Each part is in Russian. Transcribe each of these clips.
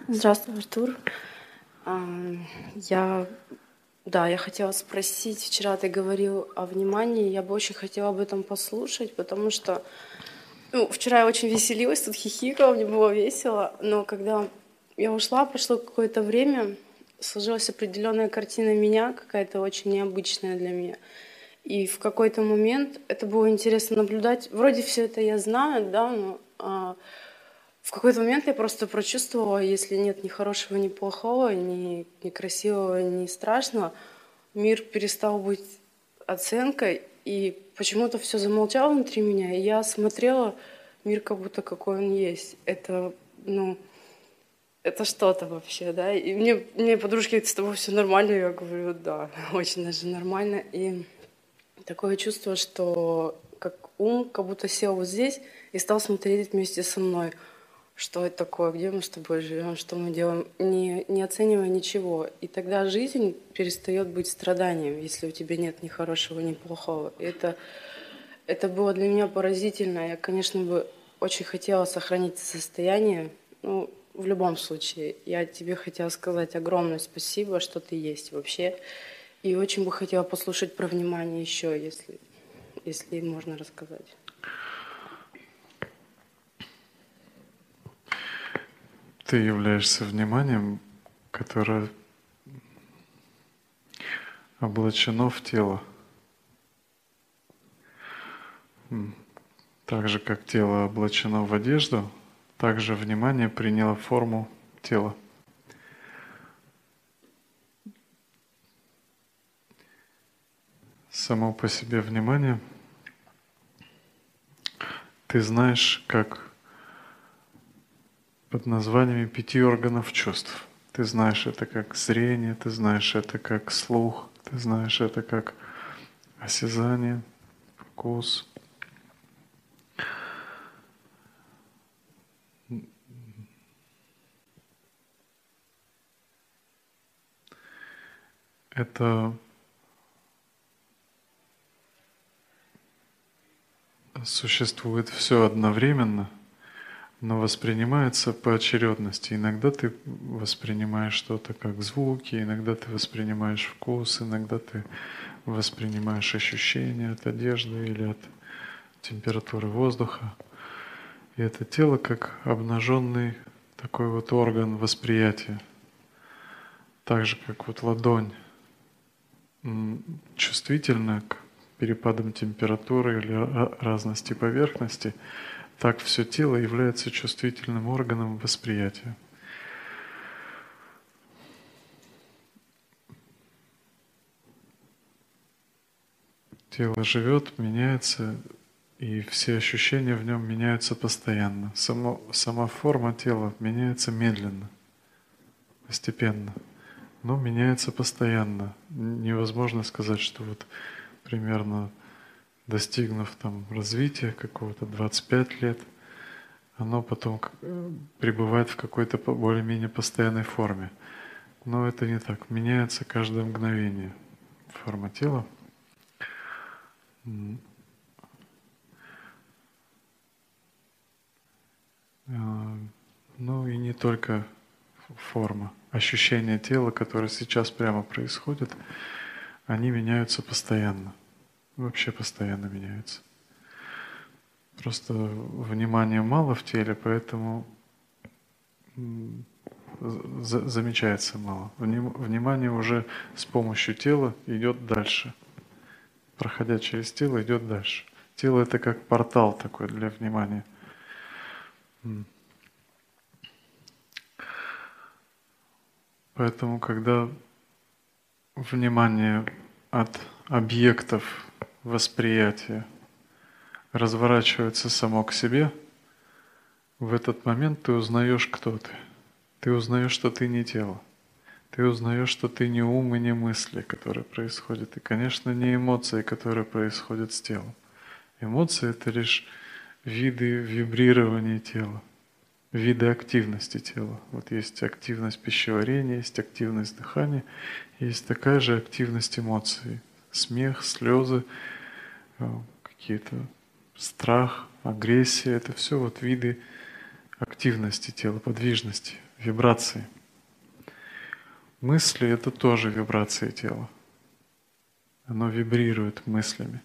Здравствуй, Артур. Я, я хотела спросить, вчера ты говорил о внимании, я бы очень хотела об этом послушать, потому что, вчера я очень веселилась, тут хихикала, мне было весело, но когда я ушла, прошло какое-то время, сложилась определенная картина меня, какая-то очень необычная для меня. И в какой-то момент это было интересно наблюдать. Вроде все это я знаю, да, но в какой-то момент я просто прочувствовала, если нет ни хорошего, ни плохого, ни красивого, ни страшного, мир перестал быть оценкой, и почему-то все замолчало внутри меня, и я смотрела мир как будто какой он есть. Это что-то вообще, да. И мне подружки говорят, с тобой все нормально, я говорю, да, очень даже нормально. И такое чувство, что как ум как будто сел вот здесь и стал смотреть вместе со мной. Что это такое, где мы с тобой живем, что мы делаем, не оценивая ничего. И тогда жизнь перестает быть страданием, если у тебя нет ни хорошего, ни плохого. Это было для меня поразительно. Я, конечно, бы очень хотела сохранить это состояние. В любом случае, я тебе хотела сказать огромное спасибо, что ты есть вообще. И очень бы хотела послушать про внимание еще, если можно рассказать. Ты являешься вниманием, которое облачено в тело. Так же, как тело облачено в одежду, так же внимание приняло форму тела. Само по себе внимание, ты знаешь, как под названиями 5 органов чувств. Ты знаешь это как зрение, ты знаешь это как слух, ты знаешь это как осязание, вкус. Это существует все одновременно, но воспринимается по очередности. Иногда ты воспринимаешь что-то как звуки, иногда ты воспринимаешь вкус, иногда ты воспринимаешь ощущения от одежды или от температуры воздуха. И это тело как обнаженный такой вот орган восприятия. Так же, как вот ладонь чувствительна к перепадам температуры или разности поверхности, так все тело является чувствительным органом восприятия. Тело живет, меняется, и все ощущения в нем меняются постоянно. Сама форма тела меняется медленно, постепенно, но меняется постоянно. Невозможно сказать, что вот примерно достигнув там развития какого-то 25 лет, оно потом пребывает в какой-то более-менее постоянной форме. Но это не так. Меняется каждое мгновение форма тела. Ну и не только форма. Ощущения тела, которые сейчас прямо происходят, они меняются постоянно. Вообще постоянно меняются. Просто внимания мало в теле, поэтому замечается мало. Внимание уже с помощью тела идет дальше. Проходя через тело, идет дальше. Тело — это как портал такой для внимания. Поэтому, когда внимание от объектов восприятия разворачивается само к себе, в этот момент ты узнаешь, кто ты. Ты узнаешь, что ты не тело. Ты узнаешь, что ты не ум и не мысли, которые происходят. И, конечно, не эмоции, которые происходят с телом. Эмоции — это лишь виды вибрирования тела, виды активности тела. Вот есть активность пищеварения, есть активность дыхания, есть такая же активность эмоций. Смех, слезы, какие-то страх, агрессия — это все вот виды активности тела, подвижности, вибрации. Мысли — это тоже вибрации тела. Оно вибрирует мыслями.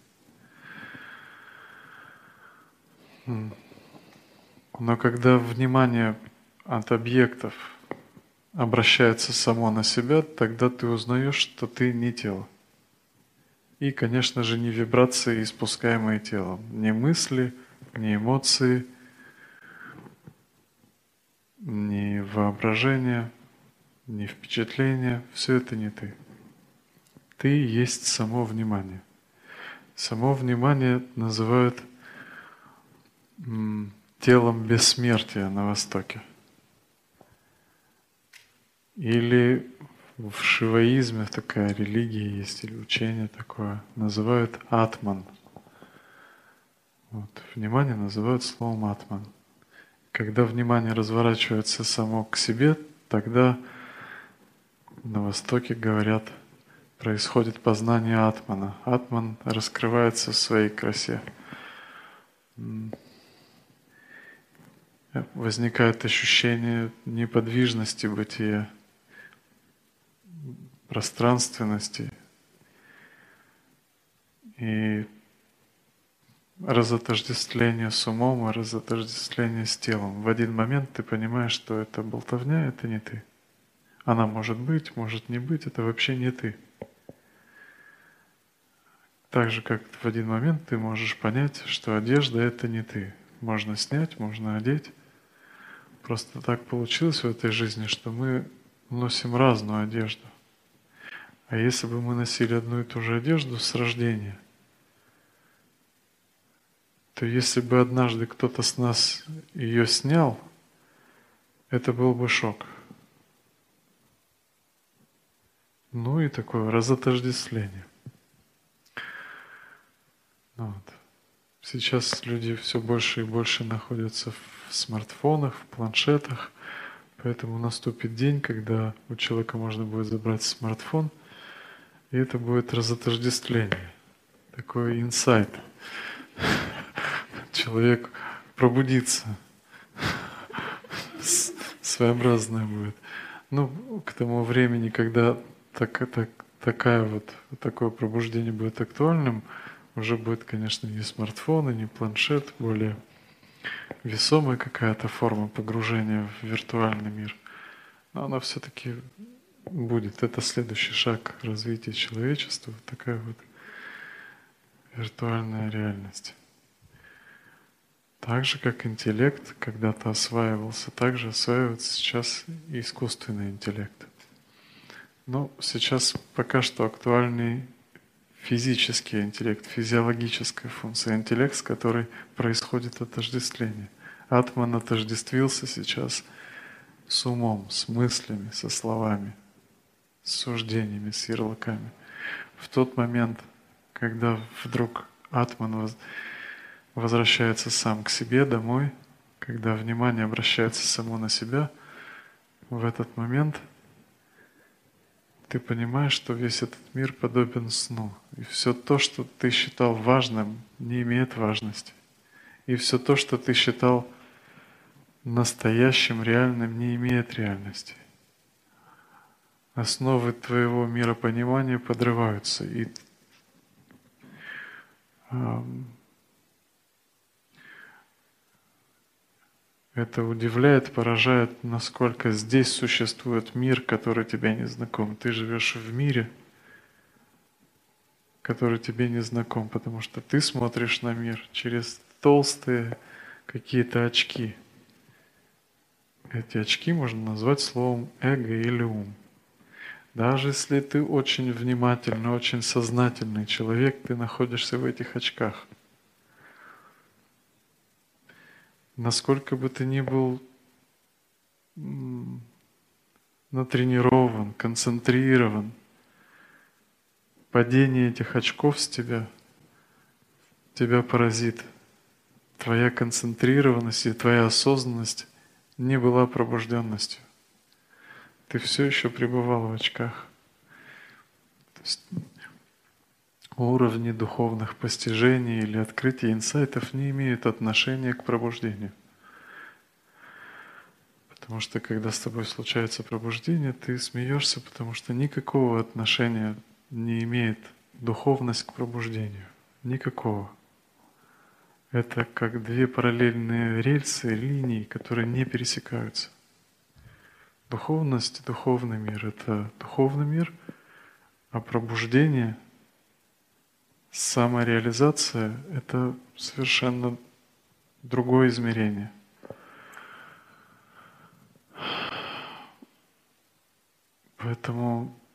Но когда внимание от объектов обращается само на себя, тогда ты узнаешь, что ты не тело. И, конечно же, не вибрации, испускаемые телом, не мысли, не эмоции, не воображение, не впечатление. Все это не ты. Ты есть само внимание. Само внимание называют телом бессмертия на Востоке. Или в шиваизме такая религия есть, или учение такое, называют атман. Вот. Внимание называют словом атман. Когда внимание разворачивается само к себе, тогда на Востоке говорят, происходит познание атмана. Атман раскрывается в своей красе. Возникает ощущение неподвижности бытия, пространственности и разотождествление с умом и разотождествление с телом. В один момент ты понимаешь, что это болтовня, это не ты. Она может быть, может не быть, это вообще не ты. Так же, как в один момент ты можешь понять, что одежда — это не ты. Можно снять, можно одеть. Просто так получилось в этой жизни, что мы носим разную одежду. А если бы мы носили одну и ту же одежду с рождения, то если бы однажды кто-то с нас ее снял, это был бы шок. Ну и такое разотождествление. Вот. Сейчас люди все больше и больше находятся в смартфонах, в планшетах, поэтому наступит день, когда у человека можно будет забрать смартфон, и это будет разотождествление, такой инсайт. Человек пробудится, своеобразное будет. Ну, к тому времени, когда такое пробуждение будет актуальным, уже будет, конечно, не смартфон и не планшет, более весомая какая-то форма погружения в виртуальный мир. Но она все-таки будет. Это следующий шаг развития человечества, такая вот виртуальная реальность. Так же, как интеллект когда-то осваивался, так же осваивается сейчас и искусственный интеллект. Но сейчас пока что актуальный физический интеллект, физиологическая функция, интеллект, с которой происходит отождествление. Атман отождествился сейчас с умом, с мыслями, со словами, с суждениями, с ярлыками. В тот момент, когда вдруг Атман возвращается сам к себе домой, когда внимание обращается само на себя, в этот момент ты понимаешь, что весь этот мир подобен сну. И все то, что ты считал важным, не имеет важности. И все то, что ты считал настоящим, реальным, не имеет реальности. Основы твоего миропонимания подрываются. И это удивляет, поражает, насколько здесь существует мир, который тебе не знаком. Ты живешь в мире, который тебе не знаком, потому что ты смотришь на мир через толстые какие-то очки. Эти очки можно назвать словом эго или ум. Даже если ты очень внимательный, очень сознательный человек, ты находишься в этих очках. Насколько бы ты ни был натренирован, концентрирован, падение этих очков с тебя поразит. Твоя концентрированность и твоя осознанность не была пробужденностью. Ты все еще пребывал в очках. То есть уровни духовных постижений или открытий инсайтов не имеют отношения к пробуждению. Потому что когда с тобой случается пробуждение, ты смеешься, потому что никакого отношения не имеет духовность к пробуждению. Никакого. Это как две параллельные рельсы, линии, которые не пересекаются. Духовность и духовный мир — это духовный мир, а пробуждение, самореализация — это совершенно другое измерение. Поэтому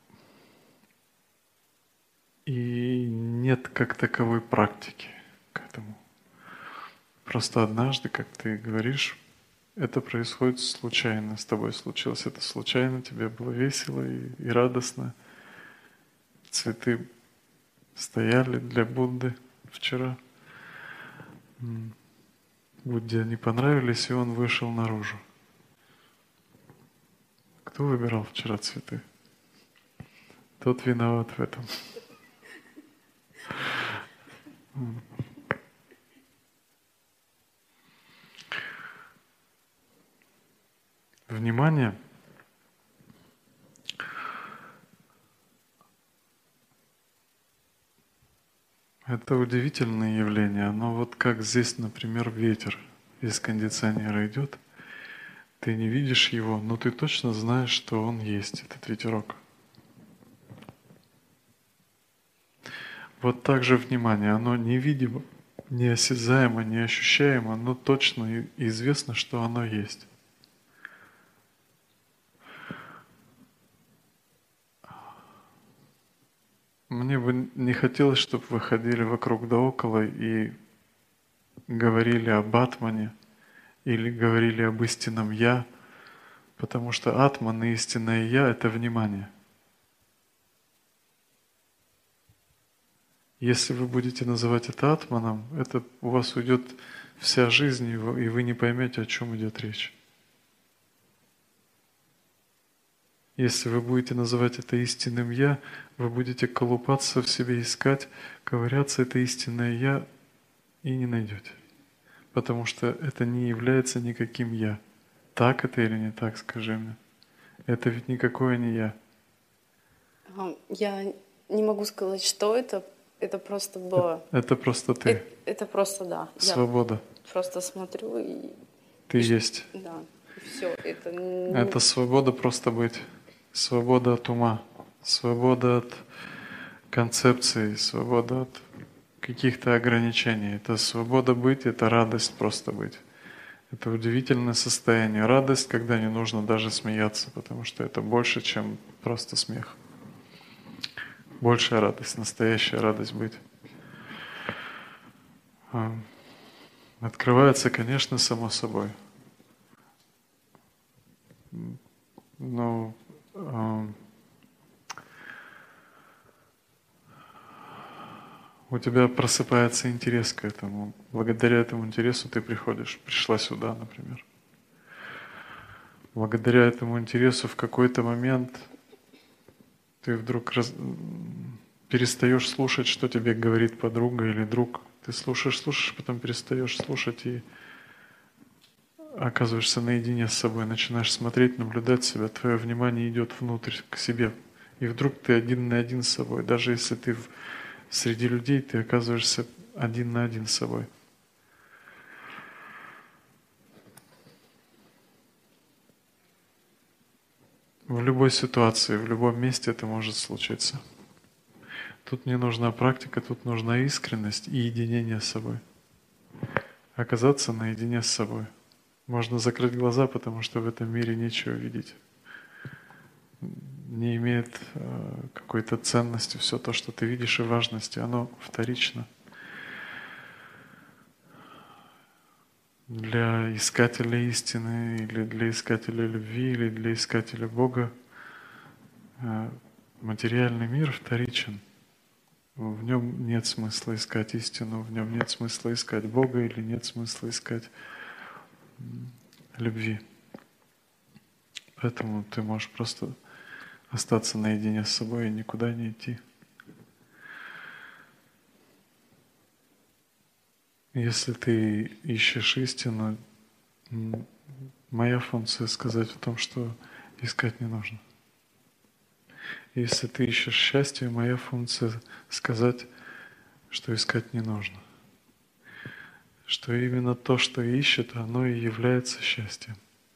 и нет как таковой практики к этому. Просто однажды, как ты говоришь, это происходит случайно. С тобой случилось это случайно, тебе было весело и радостно. Цветы стояли для Будды вчера. Будде они понравились, и он вышел наружу. Кто выбирал вчера цветы? Тот виноват в этом. Внимание — это удивительное явление. Оно вот как здесь, например, ветер из кондиционера идет. Ты не видишь его, но ты точно знаешь, что он есть, этот ветерок. Вот так же внимание, оно невидимо, неосязаемо, неощущаемо, но точно известно, что оно есть. Мне бы не хотелось, чтобы вы ходили вокруг да около и говорили об атмане или говорили об истинном «я», потому что атман и истинное «я» — это внимание. Если вы будете называть это атманом, это у вас уйдет вся жизнь, и вы не поймете, о чем идет речь. Если вы будете называть это истинным «я», вы будете колупаться в себе, искать, ковыряться это истинное «я» и не найдете. Потому что это не является никаким «я». Так это или не так, скажи мне? Это ведь никакое не «я». Я не могу сказать, что это. Это просто было... Это просто ты. Это просто, да. Свобода. Я просто смотрю и... Ты есть. Да, и все. Это свобода просто быть. Свобода от ума. Свобода от концепций. Свобода от каких-то ограничений. Это свобода быть, это радость просто быть. Это удивительное состояние. Радость, когда не нужно даже смеяться, потому что это больше, чем просто смех. Большая радость, настоящая радость быть. Открывается, конечно, само собой. Но у тебя просыпается интерес к этому. Благодаря этому интересу ты пришла сюда, например. Благодаря этому интересу в какой-то момент ты вдруг перестаешь слушать, что тебе говорит подруга или друг. Ты слушаешь, потом перестаешь слушать и оказываешься наедине с собой, начинаешь смотреть, наблюдать себя, твое внимание идет внутрь, к себе. И вдруг ты один на один с собой. Даже если ты среди людей, ты оказываешься один на один с собой. В любой ситуации, в любом месте это может случиться. Тут не нужна практика, тут нужна искренность и единение с собой. Оказаться наедине с собой. Можно закрыть глаза, потому что в этом мире нечего видеть. Не имеет какой-то ценности все то, что ты видишь, и важности. Оно вторично. Для искателя истины, или для искателя любви, или для искателя Бога материальный мир вторичен. В нем нет смысла искать истину, в нем нет смысла искать Бога или нет смысла искать любви. Поэтому ты можешь просто остаться наедине с собой и никуда не идти. Если ты ищешь истину, Моя функция сказать о том, что искать не нужно. Если ты ищешь счастье, моя функция сказать, что искать не нужно. Что именно то, что ищет, оно и является счастьем.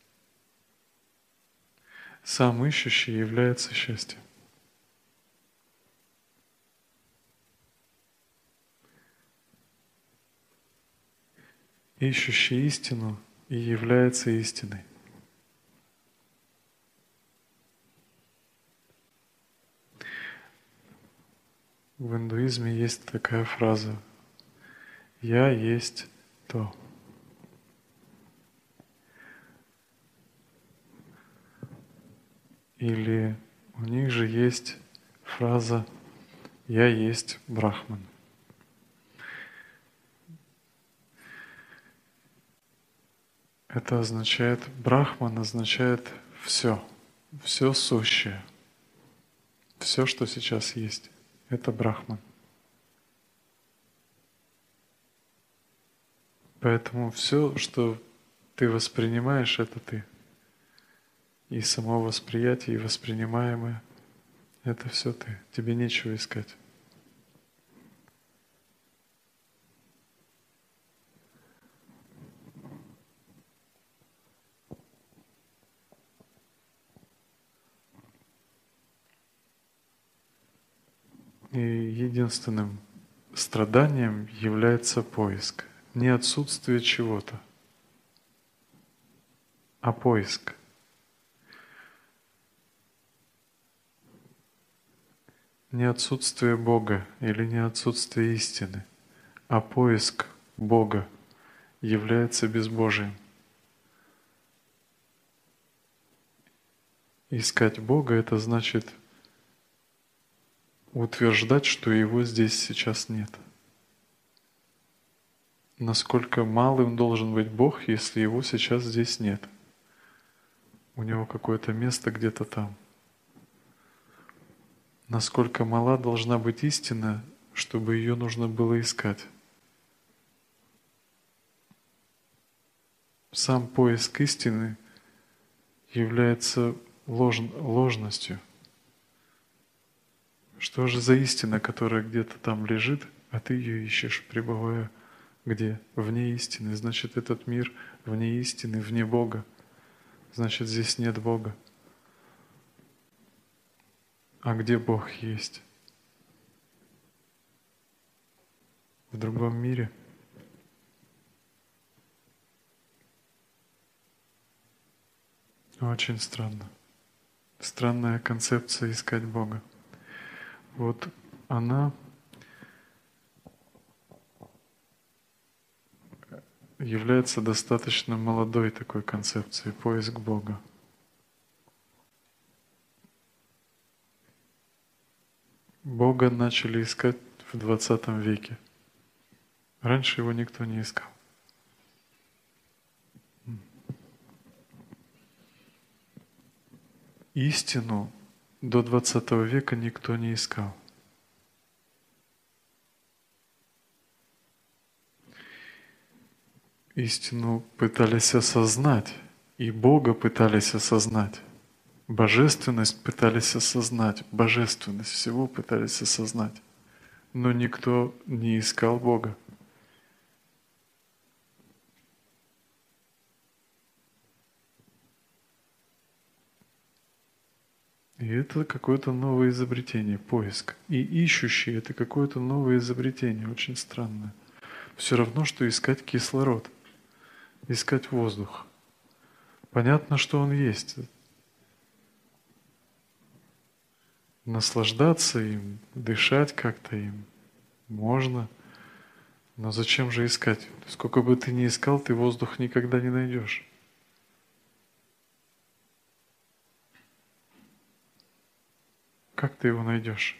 Сам ищущий является счастьем. Ищущий истину и является истиной. В индуизме есть такая фраза «Я есть то». Или у них же есть фраза «Я есть Брахман». Это означает, Брахман означает все сущее, все, что сейчас есть, это Брахман. Поэтому все, что ты воспринимаешь, это ты. И само восприятие, и воспринимаемое – это все ты. Тебе нечего искать. И единственным страданием является поиск. Не отсутствие чего-то, а поиск. Не отсутствие Бога или не отсутствие истины, а поиск Бога является безбожием. Искать Бога – это значит утверждать, что Его здесь сейчас нет. Насколько малым должен быть Бог, если Его сейчас здесь нет? У Него какое-то место где-то там. Насколько мала должна быть истина, чтобы ее нужно было искать? Сам поиск истины является ложностью. Что же за истина, которая где-то там лежит, а ты ее ищешь, пребывая где? Вне истины. Значит, этот мир вне истины, вне Бога. Значит, здесь нет Бога. А где Бог есть? В другом мире? Очень странно. Странная концепция искать Бога. Вот она является достаточно молодой такой концепцией, поиск Бога. Бога начали искать в 20 веке. Раньше его никто не искал. Истину до 20 века никто не искал. Истину пытались осознать, и Бога пытались осознать. Божественность пытались осознать, божественность всего пытались осознать. Но никто не искал Бога. И это какое-то новое изобретение, поиск. И ищущий – это какое-то новое изобретение, очень странное. Все равно, что искать кислород, искать воздух. Понятно, что он есть. Наслаждаться им, дышать как-то им можно, но зачем же искать? Сколько бы ты ни искал, ты воздух никогда не найдешь. Как ты его найдешь?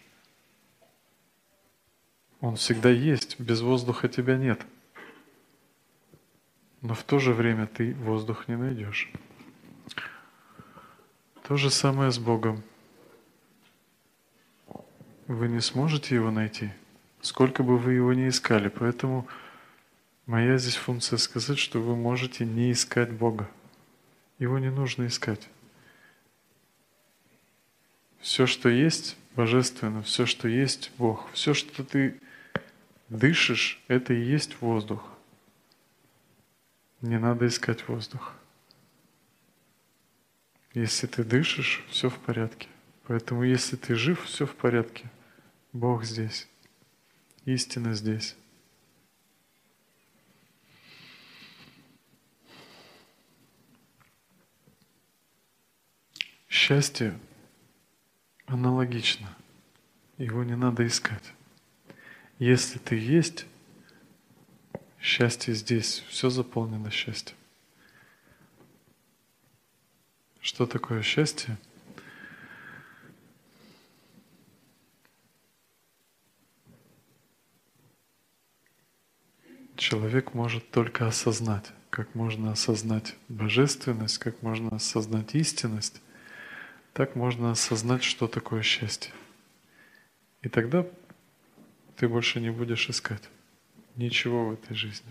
Он всегда есть, без воздуха тебя нет. Но в то же время ты воздух не найдешь. То же самое с Богом. Вы не сможете его найти, сколько бы вы его ни искали. Поэтому моя здесь функция сказать, что вы можете не искать Бога. Его не нужно искать. Все, что есть, божественно, все, что есть, Бог. Все, что ты дышишь, это и есть воздух. Не надо искать воздух. Если ты дышишь, все в порядке. Поэтому если ты жив, все в порядке. Бог здесь. Истина здесь. Счастье аналогично. Его не надо искать. Если ты есть, счастье здесь. Все заполнено счастьем. Что такое счастье? Человек может только осознать, как можно осознать божественность, как можно осознать истинность, так можно осознать, что такое счастье. И тогда ты больше не будешь искать ничего в этой жизни.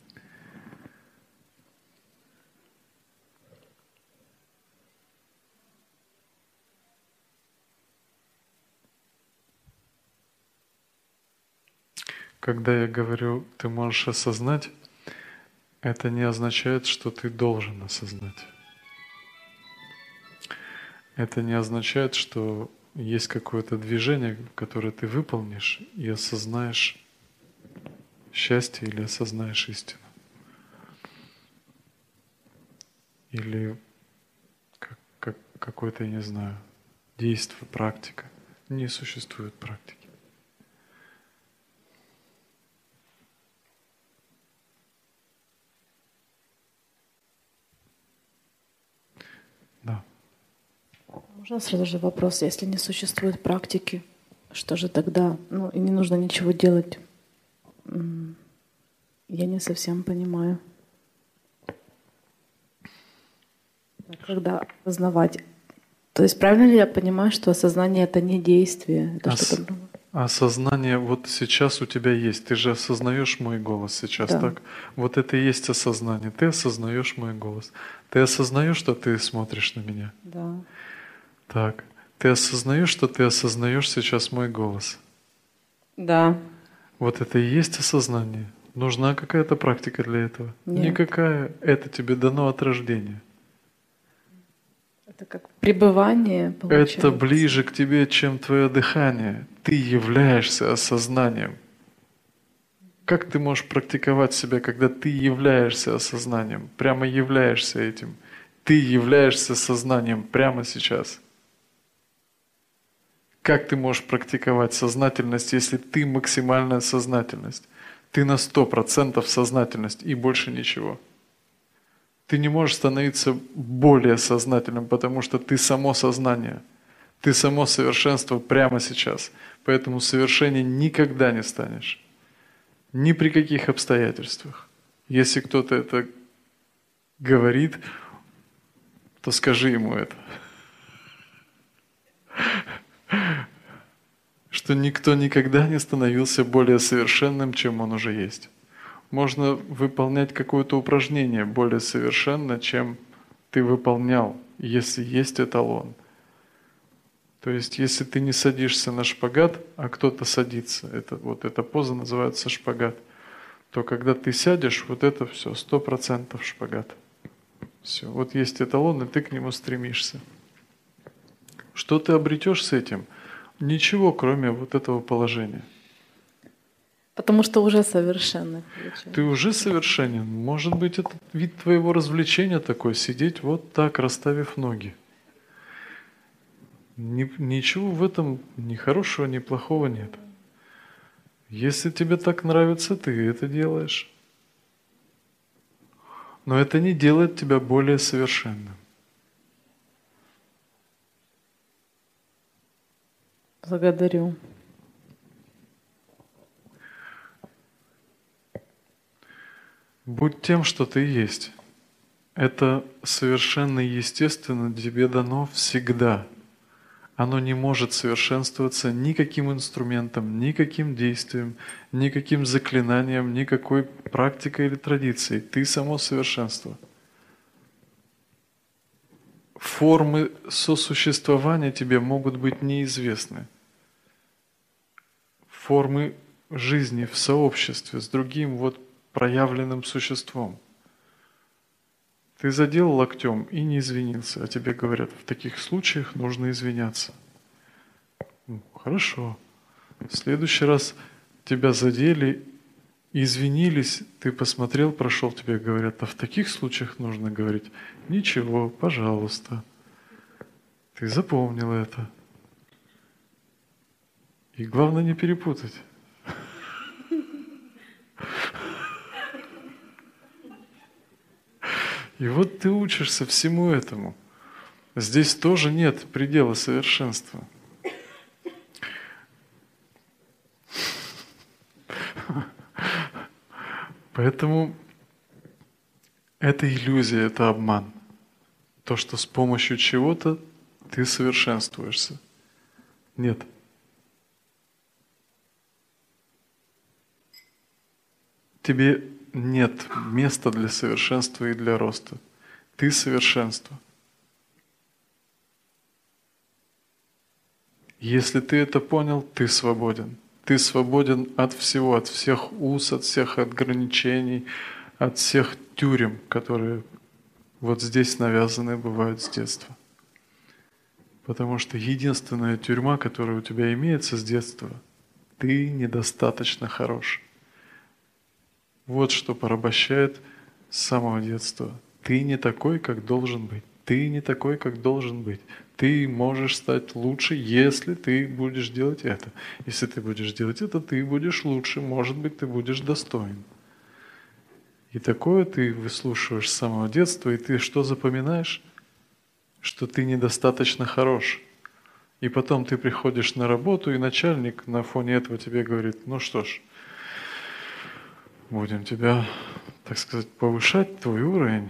Когда я говорю, ты можешь осознать, это не означает, что ты должен осознать. Это не означает, что есть какое-то движение, которое ты выполнишь и осознаешь счастье или осознаешь истину. Или какое-то, я не знаю, действие, практика. Не существует практики. Да. Можно сразу же вопрос, если не существует практики, что же тогда? Ну, и не нужно ничего делать. Я не совсем понимаю. Когда осознавать. То есть правильно ли я понимаю, что осознание — это не действие, это что-то другое? Осознание вот сейчас у тебя есть. Ты же осознаешь мой голос сейчас, Да. так? Вот это и есть осознание. Ты осознаешь мой голос. Ты осознаешь, что ты смотришь на меня? Да. Так. Ты осознаешь, что ты осознаешь сейчас мой голос? Да. Вот это и есть осознание. Нужна какая-то практика для этого? Нет. Никакая. Это тебе дано от рождения. Это как пребывание, получается. Это ближе к тебе, чем твое дыхание. Ты являешься осознанием. Как ты можешь практиковать себя, когда ты являешься осознанием, прямо являешься этим? Ты являешься сознанием прямо сейчас. Как ты можешь практиковать сознательность, если ты максимальная сознательность? Ты на 100% сознательность и больше ничего. Ты не можешь становиться более сознательным, потому что ты само сознание. Ты само совершенство прямо сейчас. Поэтому совершение никогда не станешь. Ни при каких обстоятельствах. Если кто-то это говорит, то скажи ему это. Что никто никогда не становился более совершенным, чем он уже есть. Можно выполнять какое-то упражнение более совершенно, чем ты выполнял, если есть эталон. То есть, если ты не садишься на шпагат, а кто-то садится, эта поза называется шпагат, то когда ты сядешь, вот это все, 100% шпагат. Все, вот есть эталон, и ты к нему стремишься. Что ты обретешь с этим? Ничего, кроме вот этого положения. Потому что уже совершенный, получается. Ты уже совершенен. Может быть, это вид твоего развлечения такой, сидеть вот так, расставив ноги. Ничего в этом ни хорошего, ни плохого нет. Если тебе так нравится, ты это делаешь. Но это не делает тебя более совершенным. Благодарю. Будь тем, что ты есть. Это совершенно естественно тебе дано всегда. Оно не может совершенствоваться никаким инструментом, никаким действием, никаким заклинанием, никакой практикой или традицией. Ты само совершенство. формы сосуществования тебе могут быть неизвестны. Формы жизни в сообществе с другим вот проявленным существом. Ты задел локтем и не извинился, а тебе говорят, в таких случаях нужно извиняться. Ну, хорошо. В следующий раз тебя задели, извинились, ты посмотрел, прошел, тебе говорят, а в таких случаях нужно говорить, ничего, пожалуйста. Ты запомнил это. И главное не перепутать. И вот ты учишься всему этому. Здесь тоже нет предела совершенства. Поэтому это иллюзия, это обман. То, что с помощью чего-то ты совершенствуешься. Нет. Тебе нет места для совершенства и для роста. Ты совершенство. Если ты это понял, ты свободен. Ты свободен от всего, от всех уз, от всех ограничений, от всех тюрем, которые вот здесь навязаны бывают с детства. Потому что единственная тюрьма, которая у тебя имеется с детства, ты недостаточно хорош. Вот что порабощает с самого детства. Ты не такой, как должен быть. Ты не такой, как должен быть. Ты можешь стать лучше, если ты будешь делать это. Если ты будешь делать это, ты будешь лучше. Может быть, ты будешь достоин. И такое ты выслушиваешь с самого детства, и ты что запоминаешь? Что ты недостаточно хорош. И потом ты приходишь на работу, и начальник на фоне этого тебе говорит, ну что ж, будем тебя, так сказать, повышать, твой уровень.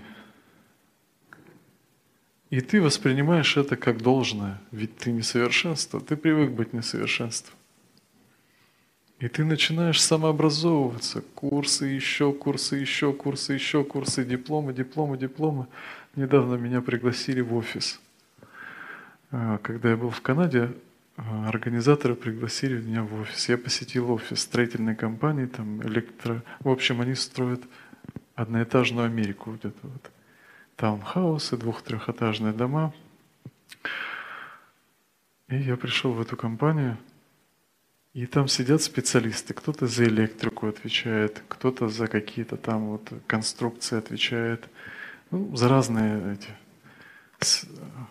И ты воспринимаешь это как должное, ведь ты несовершенство, ты привык быть несовершенством. И ты начинаешь самообразовываться, курсы, еще курсы, еще курсы, еще курсы, дипломы, дипломы, дипломы. Недавно меня пригласили в офис. Когда я был в Канаде, организаторы пригласили меня в офис. Я посетил офис строительной компании, там В общем, они строят одноэтажную Америку, вот это вот. Таунхаусы, 2-3-этажные дома. И я пришел в эту компанию, и там сидят специалисты. Кто-то за электрику отвечает, кто-то за какие-то там вот конструкции отвечает. Ну, за разные эти...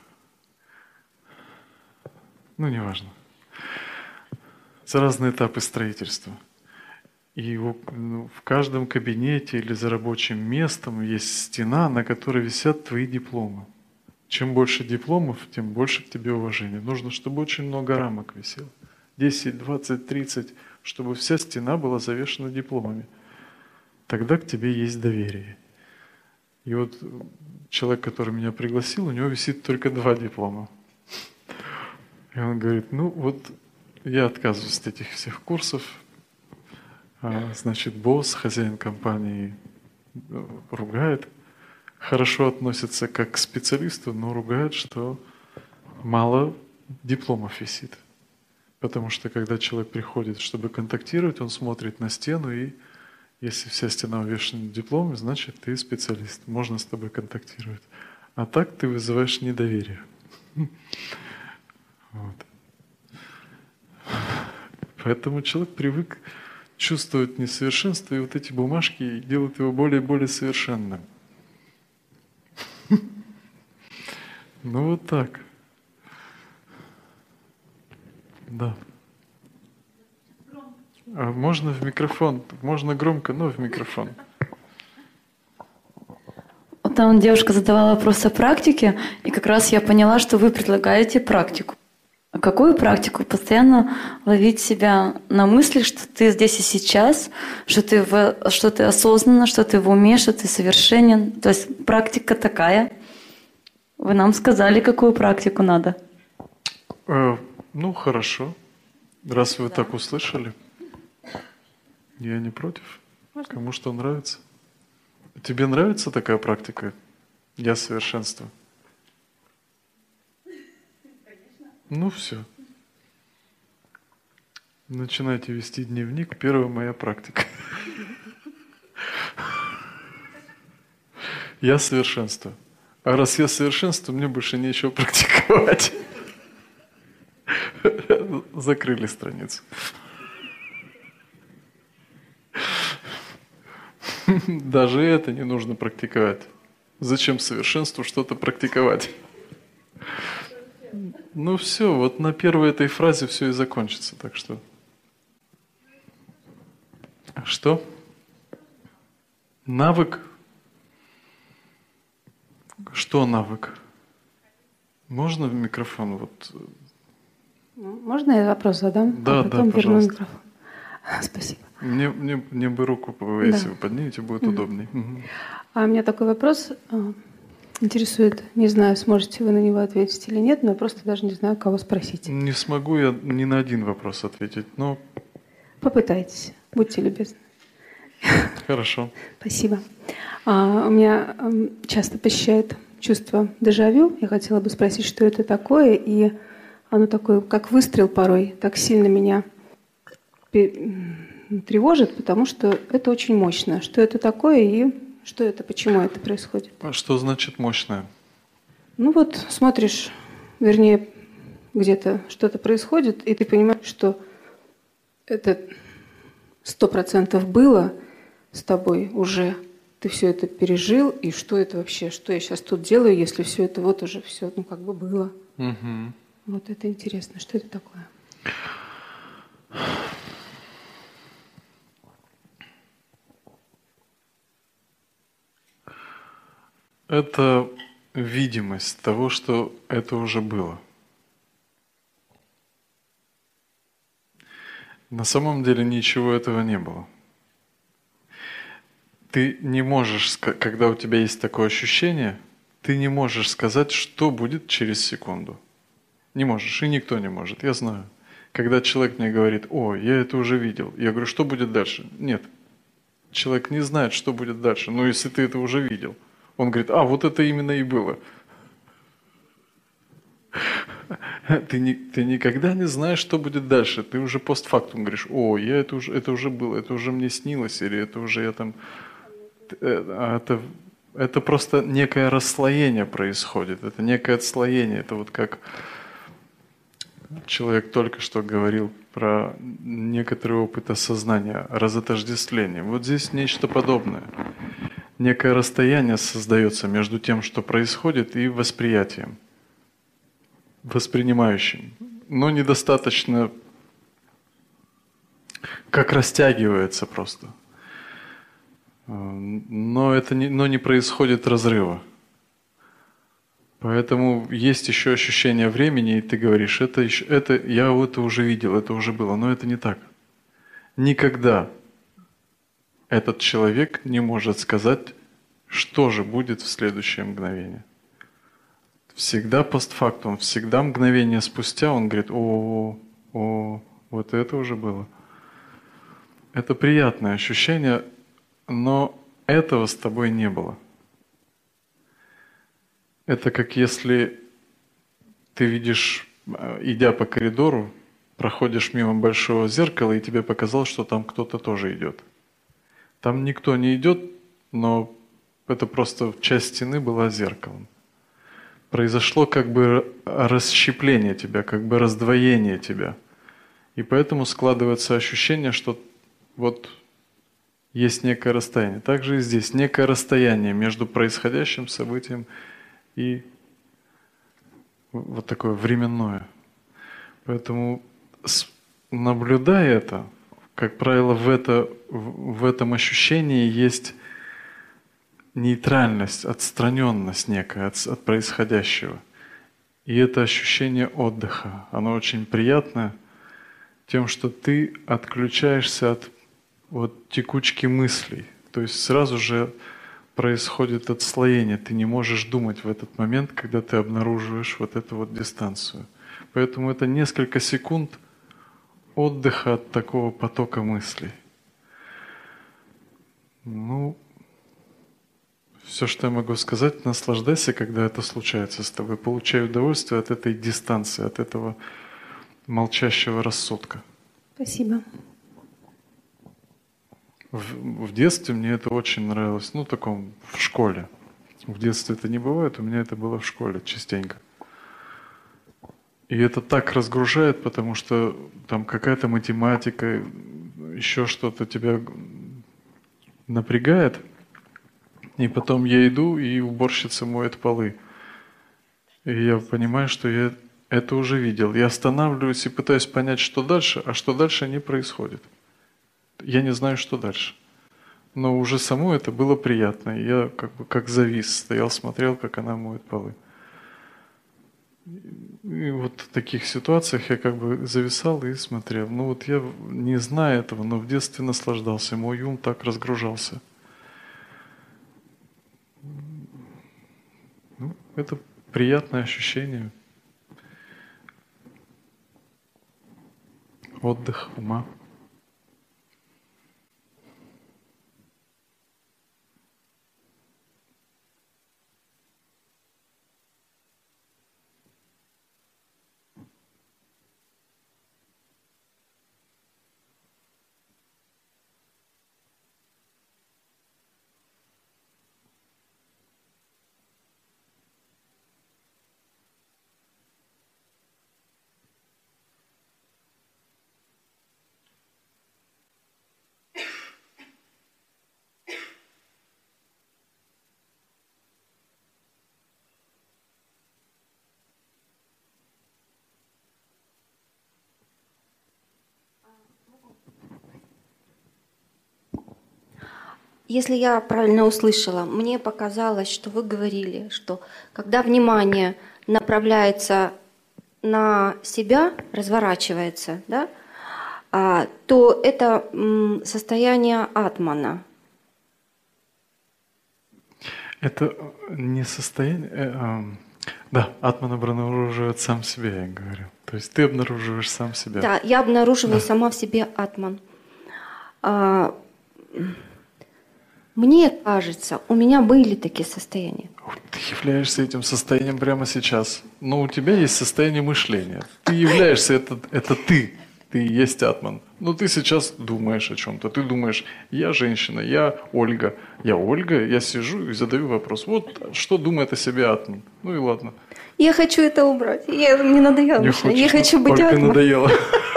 Ну, неважно. За разные этапы строительства. И в каждом кабинете или за рабочим местом есть стена, на которой висят твои дипломы. Чем больше дипломов, тем больше к тебе уважения. Нужно, чтобы очень много рамок висело. 10, 20, 30, чтобы вся стена была завешена дипломами. Тогда к тебе есть доверие. И вот человек, который меня пригласил, у него висит только 2 диплома. И он говорит, ну вот я отказываюсь от этих всех курсов. Значит, босс, хозяин компании ругает, хорошо относится как к специалисту, но ругает, что мало дипломов висит. Потому что когда человек приходит, чтобы контактировать, он смотрит на стену, и если вся стена увешана дипломами, значит, ты специалист, можно с тобой контактировать. А так ты вызываешь недоверие. Вот. Поэтому человек привык чувствовать несовершенство, и вот эти бумажки делают его более и более совершенным. Ну вот так. Да. А можно в микрофон? Можно громко, но в микрофон. Вот там девушка задавала вопрос о практике, и как раз я поняла, что вы предлагаете практику. А какую практику? Постоянно ловить себя на мысли, что ты здесь и сейчас, что ты осознанно, что ты в уме, что ты совершенен. То есть практика такая. Вы нам сказали, какую практику надо. Ну, хорошо. Раз вы так услышали, я не против. Кому что нравится. Тебе нравится такая практика? Я совершенство. Ну все. Начинайте вести дневник. Первая моя практика. Я совершенствую. А раз я совершенствую, мне больше нечего практиковать. Закрыли страницу. Даже это не нужно практиковать. Зачем совершенству что-то практиковать? Ну все, вот на первой этой фразе все и закончится. Так что... Что? Навык? Что навык? Можно в микрофон? Вот. Можно я вопрос задам? Да, а потом да, пожалуйста. Микрофон. Спасибо. Мне бы руку, если вы поднимете, будет удобней. А у меня такой вопрос интересует. Не знаю, сможете вы на него ответить или нет, но я просто даже не знаю, кого спросить. Не смогу я ни на один вопрос ответить, но... Попытайтесь. Будьте любезны. Хорошо. Спасибо. У меня часто посещает чувство дежавю. Я хотела бы спросить, что это такое, и оно такое, как выстрел порой, так сильно меня тревожит, потому что это очень мощно. Что это такое и что это, почему это происходит? А что значит мощное? Ну вот смотришь, вернее, где-то что-то происходит, и ты понимаешь, что это 100% было с тобой уже. Ты все это пережил, и что это вообще, что я сейчас тут делаю, если все это вот уже все, ну как бы было. Угу. Вот это интересно, что это такое? Это видимость того, что это уже было. На самом деле ничего этого не было. Ты не можешь, когда у тебя есть такое ощущение, ты не можешь сказать, что будет через секунду. Не можешь, и никто не может, я знаю. Когда человек мне говорит: «О, я это уже видел», я говорю: «Что будет дальше?» Нет. Человек не знает, что будет дальше. Но если ты это уже видел, он говорит: «А, вот это именно и было». Ты никогда не знаешь, что будет дальше. Ты уже постфактум говоришь: «О, это уже было, это уже мне снилось, или это уже я там...» Это просто некое расслоение происходит, это некое отслоение. Это вот как человек только что говорил про некоторый опыт осознания, разотождествления. Вот здесь нечто подобное. Некое расстояние создается между тем, что происходит, и восприятием, воспринимающим. Но недостаточно, как растягивается просто. Но не происходит разрыва. Поэтому есть еще ощущение времени, и ты говоришь: я это уже видел, это уже было. Но это не так. Никогда этот человек не может сказать, что же будет в следующее мгновение. Всегда постфактум, всегда мгновение спустя он говорит: «О, вот это уже было». Это приятное ощущение, но этого с тобой не было. Это как если ты видишь, идя по коридору, проходишь мимо большого зеркала, и тебе показалось, что там кто-то тоже идет. Там никто не идет, но это просто часть стены была зеркалом. Произошло как бы расщепление тебя, как бы раздвоение тебя. И поэтому складывается ощущение, что вот есть некое расстояние. Также и здесь некое расстояние между происходящим событием и вот такое временное. Поэтому, наблюдая это, как правило, в этом ощущении есть нейтральность, отстраненность некая от происходящего. И это ощущение отдыха, оно очень приятное тем, что ты отключаешься от текучки мыслей. То есть сразу же происходит отслоение. Ты не можешь думать в этот момент, когда ты обнаруживаешь вот эту дистанцию. Поэтому это несколько секунд отдыха от такого потока мыслей. Все, что я могу сказать, наслаждайся, когда это случается с тобой. Получай удовольствие от этой дистанции, от этого молчащего рассудка. Спасибо. В детстве мне это очень нравилось, ну, таком, в школе. В детстве это не бывает, у меня это было в школе частенько. И это так разгружает, потому что там какая-то математика, еще что-то тебя напрягает. И потом я иду, и уборщица моет полы. И я понимаю, что я это уже видел. Я останавливаюсь и пытаюсь понять, что дальше, а что дальше не происходит. Я не знаю, что дальше. Но уже саму это было приятно. И я как завис, стоял, смотрел, как она моет полы. И вот в таких ситуациях я зависал и смотрел. Ну вот я, не зная этого, но в детстве наслаждался. Мой ум так разгружался. Ну, это приятное ощущение. Отдых ума. Если я правильно услышала, мне показалось, что вы говорили, что когда внимание направляется на себя, разворачивается, да, то это состояние атмана. Это не состояние... Да, атман обнаруживает сам себя, я говорю. То есть ты обнаруживаешь сам себя. Да, я обнаруживаю сама в себе атман. Мне кажется, у меня были такие состояния. Ты являешься этим состоянием прямо сейчас. Но у тебя есть состояние мышления. Ты являешься, это ты. Ты и есть атман. Но ты сейчас думаешь о чем-то. Ты думаешь, я женщина, я Ольга. Я Ольга, я сижу и задаю вопрос. Вот что думает о себе атман. Ну и ладно. Я хочу это убрать. Мне надоело. Я хочу быть Ольга атман. надоело.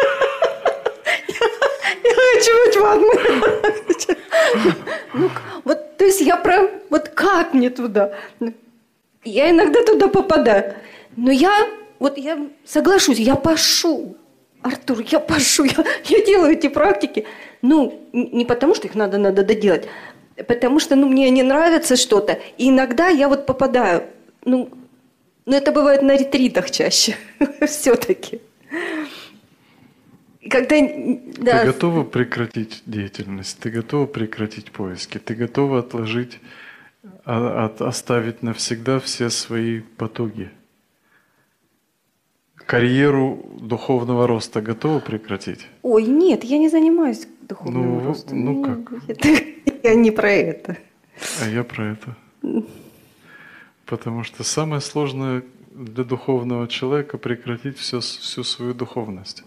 Я хочу быть атман. Ну, вот, то есть я прям, вот как мне туда? Я иногда туда попадаю. Но я соглашусь, я пашу. Артур, я пашу, я делаю эти практики. Ну, не потому, что их надо доделать, потому что, мне не нравится что-то. И иногда я вот попадаю. Ну, это бывает на ретритах чаще. Все-таки. Когда, да. Ты готова прекратить деятельность, ты готова прекратить поиски, ты готова отложить, оставить навсегда все свои потуги. Карьеру духовного роста готова прекратить? Ой, нет, я не занимаюсь духовным ростом. Ну как? Я не про это. А я про это. Потому что самое сложное для духовного человека прекратить всю свою духовность.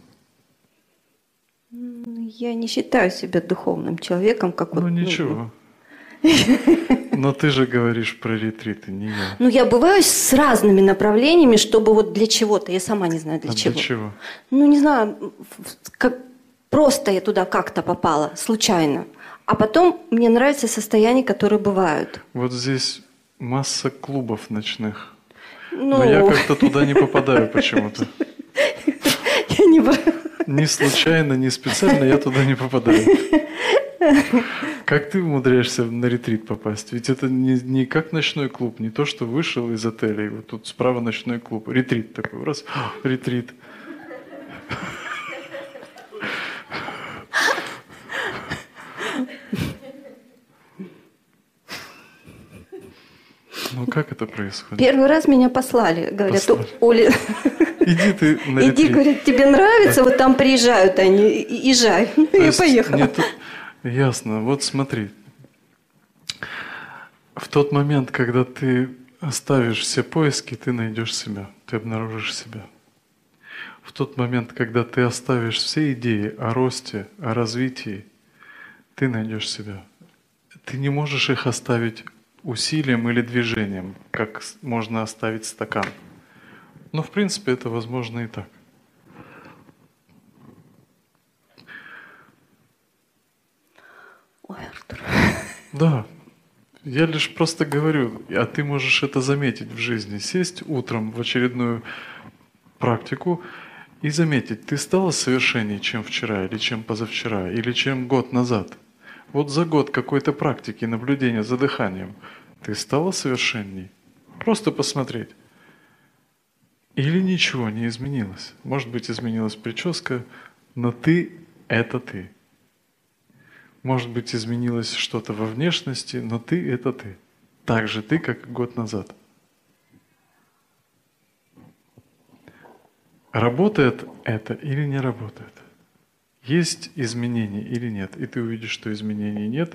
Я не считаю себя духовным человеком, как вот. Ну ничего. Но ты же говоришь про ретриты, не я. Ну я бываю с разными направлениями, чтобы вот для чего-то, я сама не знаю для чего. Для чего? Ну не знаю, просто я туда как-то попала, случайно. А потом мне нравятся состояния, которые бывают. Вот здесь масса клубов ночных. Но я как-то туда не попадаю почему-то. Я не... Ни случайно, ни специально я туда не попадаю. Как ты умудряешься на ретрит попасть? Ведь это не как ночной клуб, не то, что вышел из отеля, и вот тут справа ночной клуб. Ретрит такой, раз, ретрит. Ну как это происходит? Первый раз меня послали, говорят, Оля, иди ты на ретрит. Иди, говорят, тебе нравится, вот там приезжают они, езжай. Ну, я поехала. Ясно, вот смотри. В тот момент, когда ты оставишь все поиски, ты найдешь себя, ты обнаружишь себя. В тот момент, когда ты оставишь все идеи о росте, о развитии, ты найдешь себя. Ты не можешь их оставить усилием или движением, как можно оставить стакан. Но в принципе это возможно и так. Ой, Артур. Да, я лишь просто говорю, а ты можешь это заметить в жизни. Сесть утром в очередную практику и заметить, ты стала совершеннее, чем вчера, или чем позавчера, или чем год назад. Вот за год какой-то практики, наблюдения за дыханием, ты стала совершенней? Просто посмотреть. Или ничего не изменилось. Может быть, изменилась прическа, но ты – это ты. Может быть, изменилось что-то во внешности, но ты – это ты. Так же ты, как и год назад. Работает это или не работает? Есть изменения или нет? И ты увидишь, что изменений нет,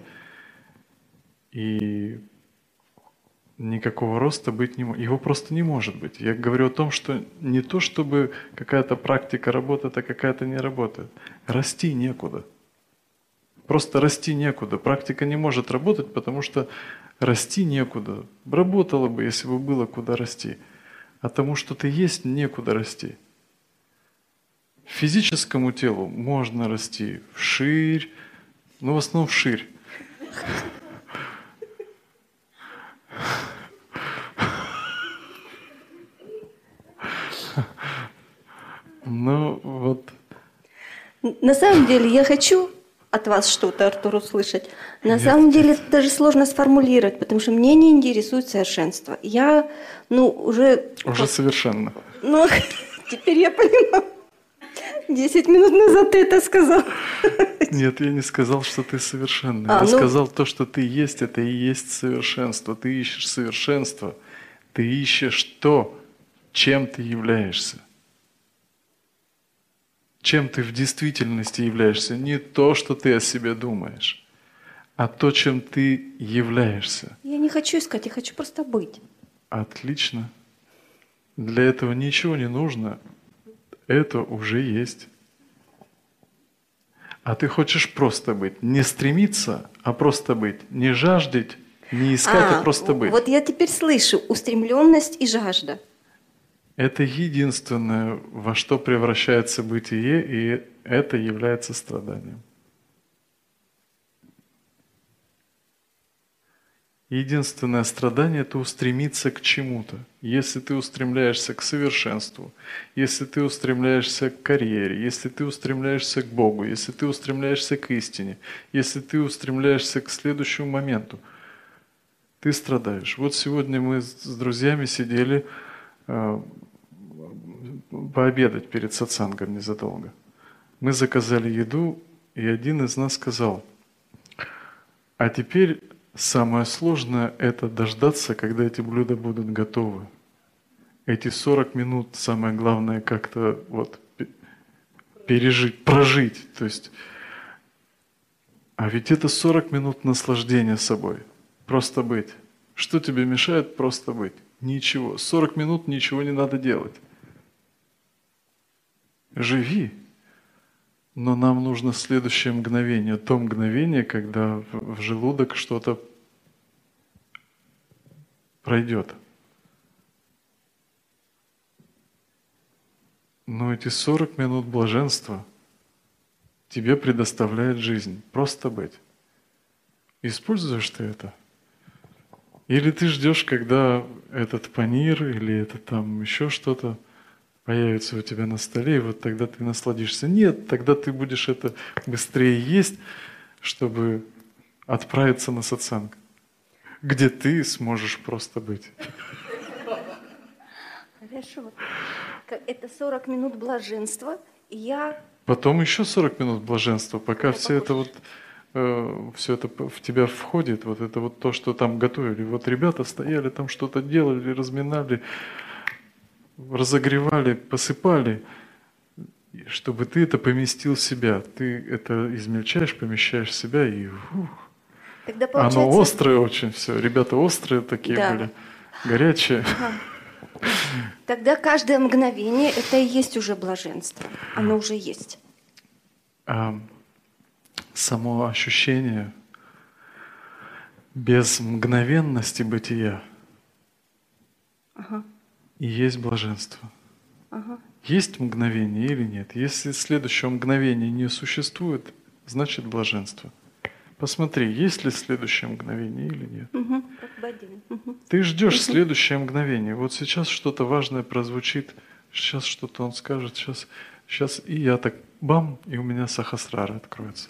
и никакого роста быть не может. Его просто не может быть. Я говорю о том, что не то, чтобы какая-то практика работает, а какая-то не работает. Расти некуда. Просто расти некуда. Практика не может работать, потому что расти некуда. Работало бы, если бы было куда расти. А тому, что ты есть, некуда расти. Физическому телу можно расти вширь, но в основном вширь. Ну вот. На самом деле я хочу от вас что-то, Артур, услышать. На самом деле это даже сложно сформулировать, потому что мне не интересует совершенство. Я, уже... Уже совершенно. Теперь я понимаю. 10 минут назад ты это сказал. Нет, я не сказал, что ты совершенный. Я сказал то, что ты есть, это и есть совершенство. Ты ищешь совершенство. Ты ищешь то, чем ты являешься. Чем ты в действительности являешься. Не то, что ты о себе думаешь, а то, чем ты являешься. Я не хочу искать, я хочу просто быть. Отлично. Для этого ничего не нужно. Это уже есть. А ты хочешь просто быть. Не стремиться, а просто быть. Не жаждать, не искать, а просто быть. Вот я теперь слышу устремленность и жажда. Это единственное, во что превращается бытие, и это является страданием. Единственное страдание – это устремиться к чему-то. Если ты устремляешься к совершенству, если ты устремляешься к карьере, если ты устремляешься к Богу, если ты устремляешься к истине, если ты устремляешься к следующему моменту, ты страдаешь. Вот сегодня мы с друзьями сидели пообедать перед сатсангом незадолго. Мы заказали еду, и один из нас сказал: а теперь самое сложное – это дождаться, когда эти блюда будут готовы. Эти 40 минут самое главное как-то вот пережить, прожить. То есть, а ведь это 40 минут наслаждения собой. Просто быть. Что тебе мешает просто быть? Ничего. 40 минут ничего не надо делать. Живи. Но нам нужно следующее мгновение. То мгновение, когда в желудок что-то пройдет. Но эти 40 минут блаженства тебе предоставляет жизнь. Просто быть. Используешь ты это? Или ты ждешь, когда этот панир или это там еще что-то появится у тебя на столе, и вот тогда ты насладишься. Нет, тогда ты будешь это быстрее есть, чтобы отправиться на сатсанг, где ты сможешь просто быть. Хорошо. Это 40 минут блаженства, и я... Потом еще 40 минут блаженства, пока все это в тебя входит, вот это вот то, что там готовили. Вот ребята стояли, там что-то делали, разминали, разогревали, посыпали, чтобы ты это поместил в себя. Ты это измельчаешь, помещаешь в себя, и Тогда Оно получается... острое очень все. Ребята острые такие Да. были, горячие. Тогда каждое мгновение – это и есть уже блаженство. Оно уже есть. Само ощущение без мгновенности бытия и есть блаженство. Есть мгновение или нет? Если следующего мгновения не существует, значит блаженство. Посмотри, есть ли следующее мгновение или нет. Как Бадин. Ты ждешь следующее мгновение. Вот сейчас что-то важное прозвучит, сейчас что-то он скажет, сейчас и я так бам, и у меня сахасрара откроется.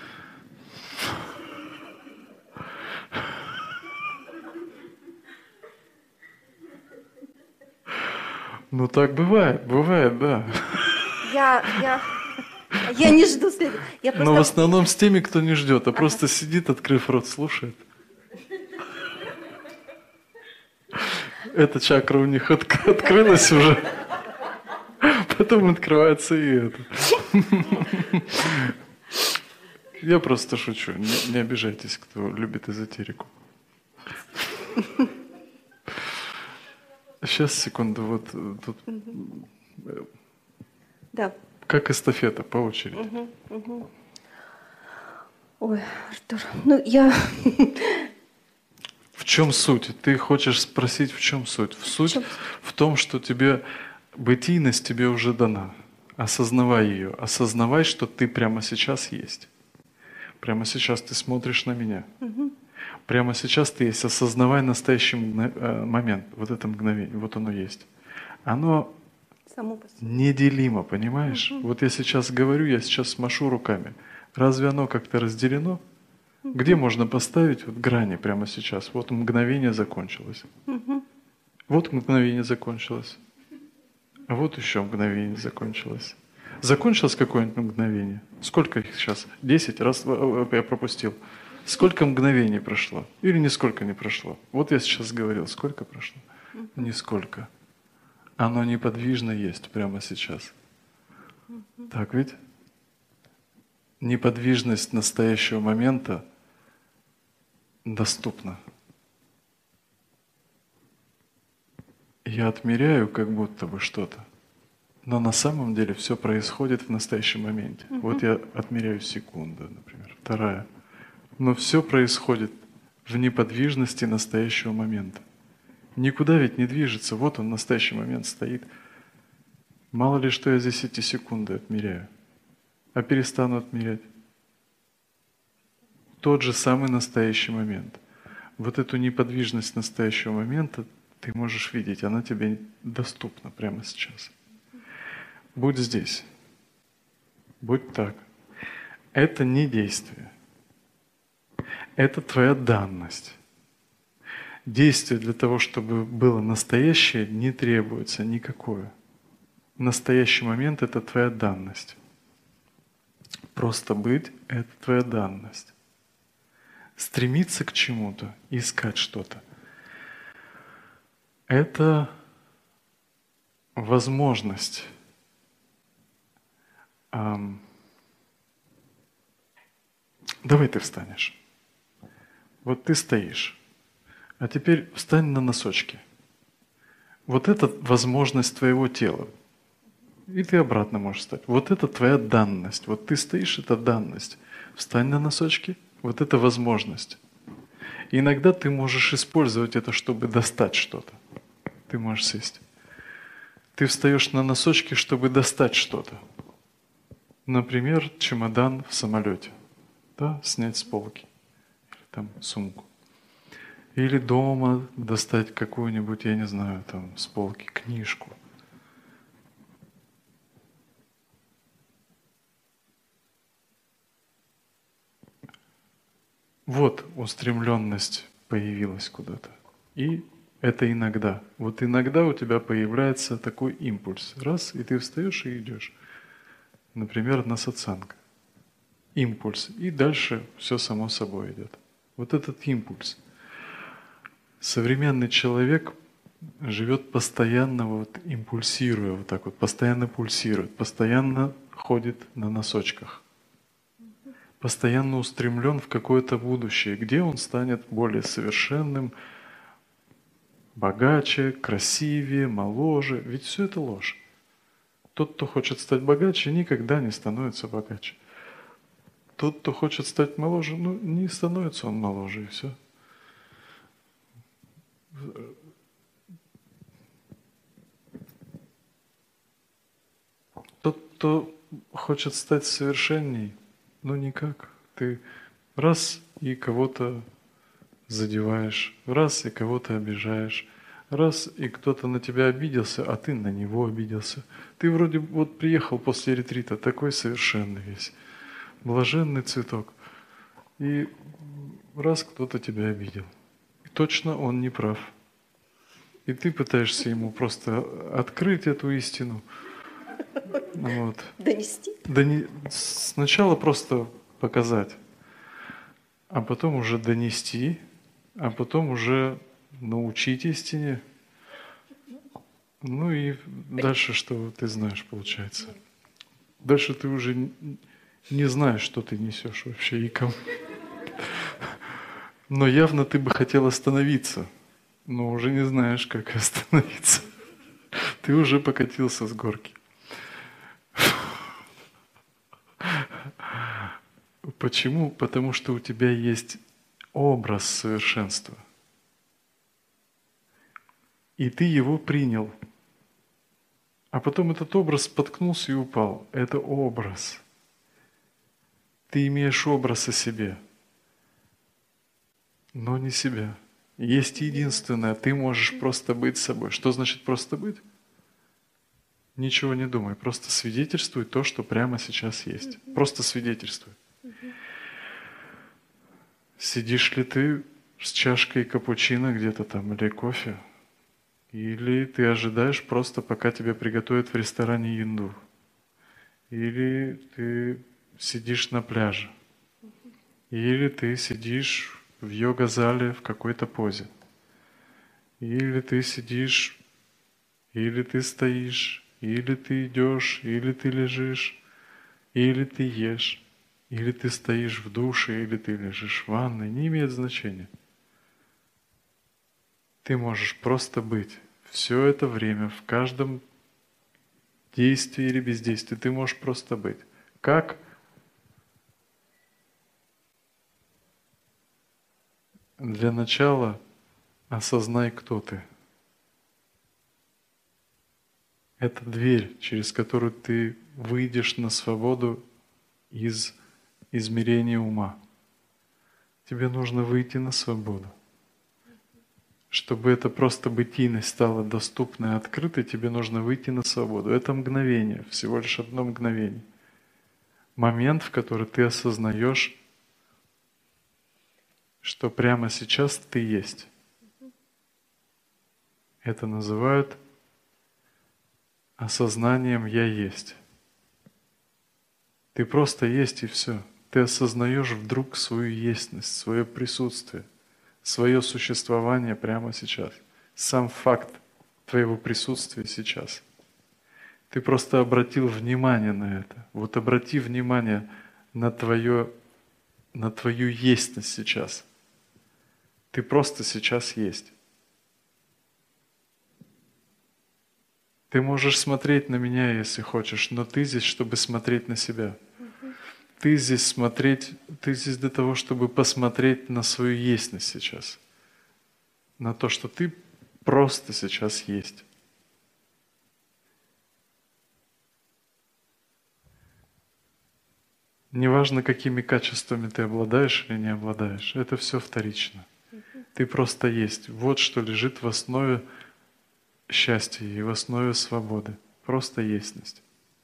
Ну так бывает, да. Я не жду следующего. Но в основном с теми, кто не ждет, а просто сидит, открыв рот, слушает. Эта чакра у них открылась уже. Потом открывается и это. Я просто шучу. Не обижайтесь, кто любит эзотерику. Сейчас, секунду, вот тут. Да. Как эстафета, по очереди. Ой, Артур, ну я... В чем суть? Ты хочешь спросить, в чем суть? Суть в том, что тебе бытийность тебе уже дана. Осознавай ее. Осознавай, что ты прямо сейчас есть. Прямо сейчас ты смотришь на меня. Прямо сейчас ты есть. Осознавай настоящий момент. Вот это мгновение. Вот оно есть. Оно неделимо, понимаешь? Вот я сейчас говорю, я сейчас машу руками. Разве оно как-то разделено? Где можно поставить вот грани прямо сейчас? Вот мгновение закончилось. Вот мгновение закончилось. А вот еще мгновение закончилось. Закончилось какое-нибудь мгновение? Сколько их сейчас? 10 раз я пропустил. Сколько мгновений прошло? Или нисколько не прошло? Вот я сейчас говорил, сколько прошло? Нисколько. Оно неподвижно есть прямо сейчас. Так ведь? Неподвижность настоящего момента доступна. Я отмеряю как будто бы что-то, но на самом деле все происходит в настоящем моменте. Вот я отмеряю секунду, например, вторая. Но все происходит в неподвижности настоящего момента. Никуда ведь не движется. Вот он, настоящий момент стоит. Мало ли, что я здесь эти секунды отмеряю. А перестану отмерять. Тот же самый настоящий момент. Вот эту неподвижность настоящего момента ты можешь видеть. Она тебе доступна прямо сейчас. Будь здесь. Будь так. Это не действие. Это твоя данность. Действие для того, чтобы было настоящее, не требуется никакое. Настоящий момент – это твоя данность. Просто быть – это твоя данность. Стремиться к чему-то, искать что-то – это возможность давай ты встанешь. Вот ты стоишь. А теперь встань на носочки. Вот это возможность твоего тела. И ты обратно можешь встать. Вот это твоя данность. Вот ты стоишь, это данность. Встань на носочки. Вот это возможность. И иногда ты можешь использовать это, чтобы достать что-то. Ты можешь сесть. Ты встаешь на носочки, чтобы достать что-то. Например, чемодан в самолете. Да, снять с полки. Или там сумку. Или дома достать какую-нибудь, я не знаю, там с полки книжку. Вот устремленность появилась куда-то. И это иногда. Вот иногда у тебя появляется такой импульс. Раз, и ты встаешь и идешь. Например, на сатсанг. Импульс. И дальше все само собой идет. Вот этот импульс. Современный человек живет постоянно вот импульсируя, вот так вот, постоянно пульсирует, постоянно ходит на носочках. постоянно устремлен в какое-то будущее, где он станет более совершенным, богаче, красивее, моложе. Ведь все это ложь. Тот, кто хочет стать богаче, никогда не становится богаче. Тот, кто хочет стать моложе, не становится он моложе, и все. Тот, кто хочет стать совершенней, никак. Ты раз и кого-то задеваешь, раз и кого-то обижаешь, раз и кто-то на тебя обиделся, а ты на него обиделся. Ты вроде приехал после ретрита, такой совершенный весь, блаженный цветок, и раз кто-то тебя обидел. И точно он не прав. И ты пытаешься ему просто открыть эту истину. Донести? Сначала просто показать, а потом уже донести, а потом уже научить истине. И дальше что ты знаешь, получается. Дальше ты уже не знаешь, что ты несешь вообще и кому. Но явно ты бы хотел остановиться, но уже не знаешь, как остановиться. Ты уже покатился с горки. Почему? Потому что у тебя есть образ совершенства. И ты его принял. А потом этот образ споткнулся и упал. Это образ. Ты имеешь образ о себе, но не себя. Есть единственное. Ты можешь просто быть собой. Что значит просто быть? Ничего не думай. Просто свидетельствуй то, что прямо сейчас есть. Просто свидетельствуй. Сидишь ли ты с чашкой капучино где-то там или кофе? Или ты ожидаешь просто, пока тебе приготовят в ресторане еду? Или ты сидишь на пляже? Или ты сидишь в йога-зале в какой-то позе? Или ты сидишь, или ты стоишь, или ты идешь, или ты лежишь, или ты ешь, или ты стоишь в душе, или ты лежишь в ванной, не имеет значения. Ты можешь просто быть все это время, в каждом действии или бездействии, ты можешь просто быть. Как? Для начала осознай, кто ты. Это дверь, через которую ты выйдешь на свободу из измерения ума. Тебе нужно выйти на свободу. Чтобы эта просто бытийность стала доступной и открытой, тебе нужно выйти на свободу. Это мгновение, всего лишь одно мгновение. Момент, в который ты осознаешь, что прямо сейчас ты есть. Это называют осознанием «я есть». Ты просто есть и все. Ты осознаешь вдруг свою естность, свое присутствие, свое существование прямо сейчас. Сам факт твоего присутствия сейчас. Ты просто обратил внимание на это. Вот обрати внимание на твою естность сейчас. Ты просто сейчас есть. Ты можешь смотреть на меня, если хочешь, но ты здесь, чтобы смотреть на себя. Ты здесь для того, чтобы посмотреть на свою естность сейчас. На то, что ты просто сейчас есть. Неважно, какими качествами ты обладаешь или не обладаешь, это все вторично. Ты просто есть. Вот что лежит в основе счастья и в основе свободы. Просто естьность.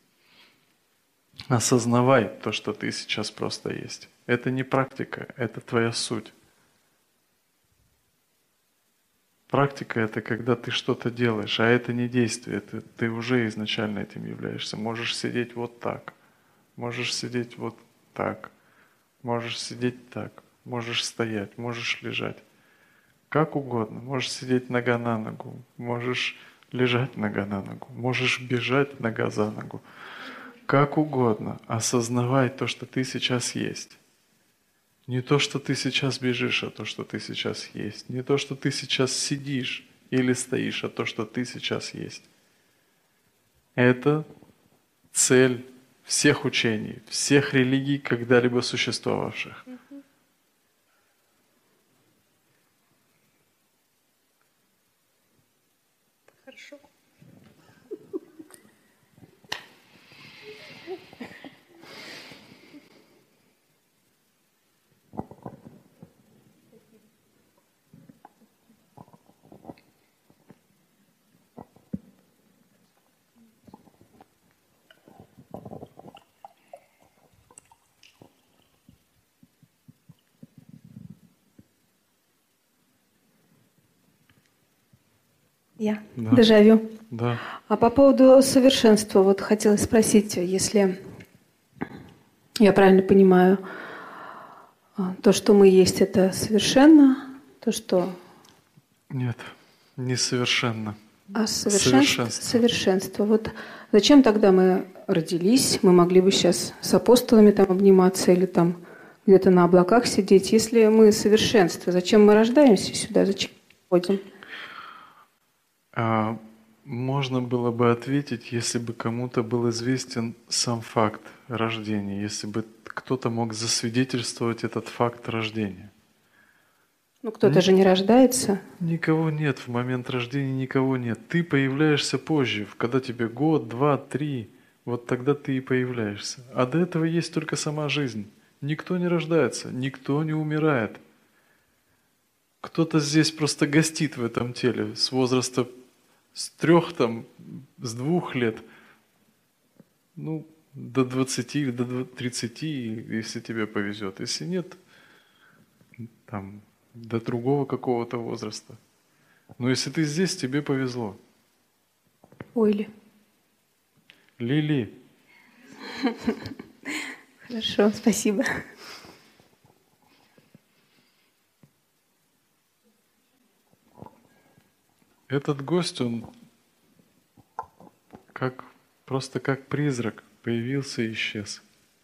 Осознавай то, что ты сейчас просто есть. Это не практика, это твоя суть. Практика – это когда ты что-то делаешь, а это не действие, ты уже изначально этим являешься. Можешь сидеть вот так, можешь сидеть вот так, можешь сидеть так, можешь стоять, можешь лежать. Как угодно. Можешь сидеть нога на ногу, можешь лежать нога на ногу, можешь бежать нога за ногу. Как угодно. Осознавай то, что ты сейчас есть. Не то, что ты сейчас бежишь, а то, что ты сейчас есть. Не то, что ты сейчас сидишь или стоишь, а то, что ты сейчас есть. Это цель всех учений, всех религий, когда-либо существовавших. Хорошо. Я. Да. Дежавю. Да. А по поводу совершенства, вот хотела спросить, если я правильно понимаю, то, что мы есть, это совершенно, то, что... Нет, несовершенно. А Совершенство. совершенство. Вот зачем тогда мы родились? Мы могли бы сейчас с апостолами там обниматься или там где-то на облаках сидеть. Если мы совершенство, зачем мы рождаемся сюда? Зачем мы ходим? Можно было бы ответить, если бы кому-то был известен сам факт рождения, если бы кто-то мог засвидетельствовать этот факт рождения. Ну, кто-то же не рождается. Никого нет в момент рождения, никого нет. Ты появляешься позже, когда тебе год, 2, 3, вот тогда ты и появляешься. А до этого есть только сама жизнь. Никто не рождается, никто не умирает. Кто-то здесь просто гостит в этом теле с возраста с 3, с 2 лет, ну, до 20 или до 30, если тебе повезет. Если нет, там, до другого какого-то возраста. Но если ты здесь, тебе повезло. Ойли. Лили. Хорошо, спасибо. Этот гость, он просто как призрак появился и исчез.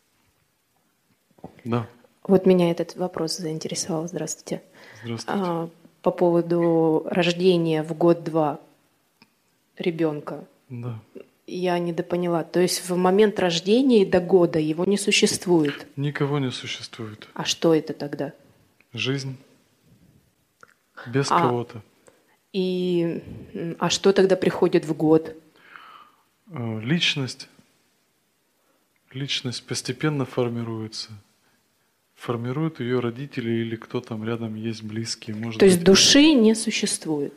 Да. Вот меня этот вопрос заинтересовал. Здравствуйте. Здравствуйте. По поводу рождения в год-два ребенка. Да. Я недопоняла. То есть в момент рождения и до года его не существует? Никого не существует. А что это тогда? Жизнь. Без кого-то. А что тогда приходит в год? Личность. Личность постепенно формируется. Формируют ее родители или кто там рядом есть близкие. Может То есть быть, души не существует?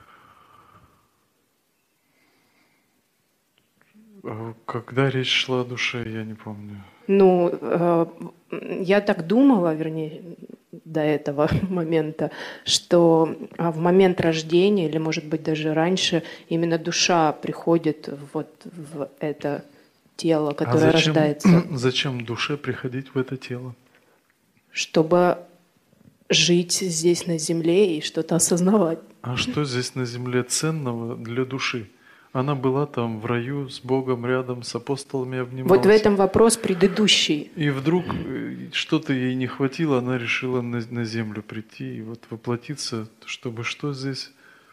Когда речь шла о душе, я не помню. Ну, я так думала, вернее, до этого момента, что в момент рождения, или, может быть, даже раньше, именно душа приходит вот в это тело, которое рождается. Зачем душе приходить в это тело? Чтобы жить здесь на земле и что-то осознавать. А что здесь на земле ценного для души? Она была там в раю с Богом рядом, с апостолами обнималась. Вот в этом вопрос предыдущий. И вдруг что-то ей не хватило, она решила на землю прийти и вот воплотиться, чтобы что здесь?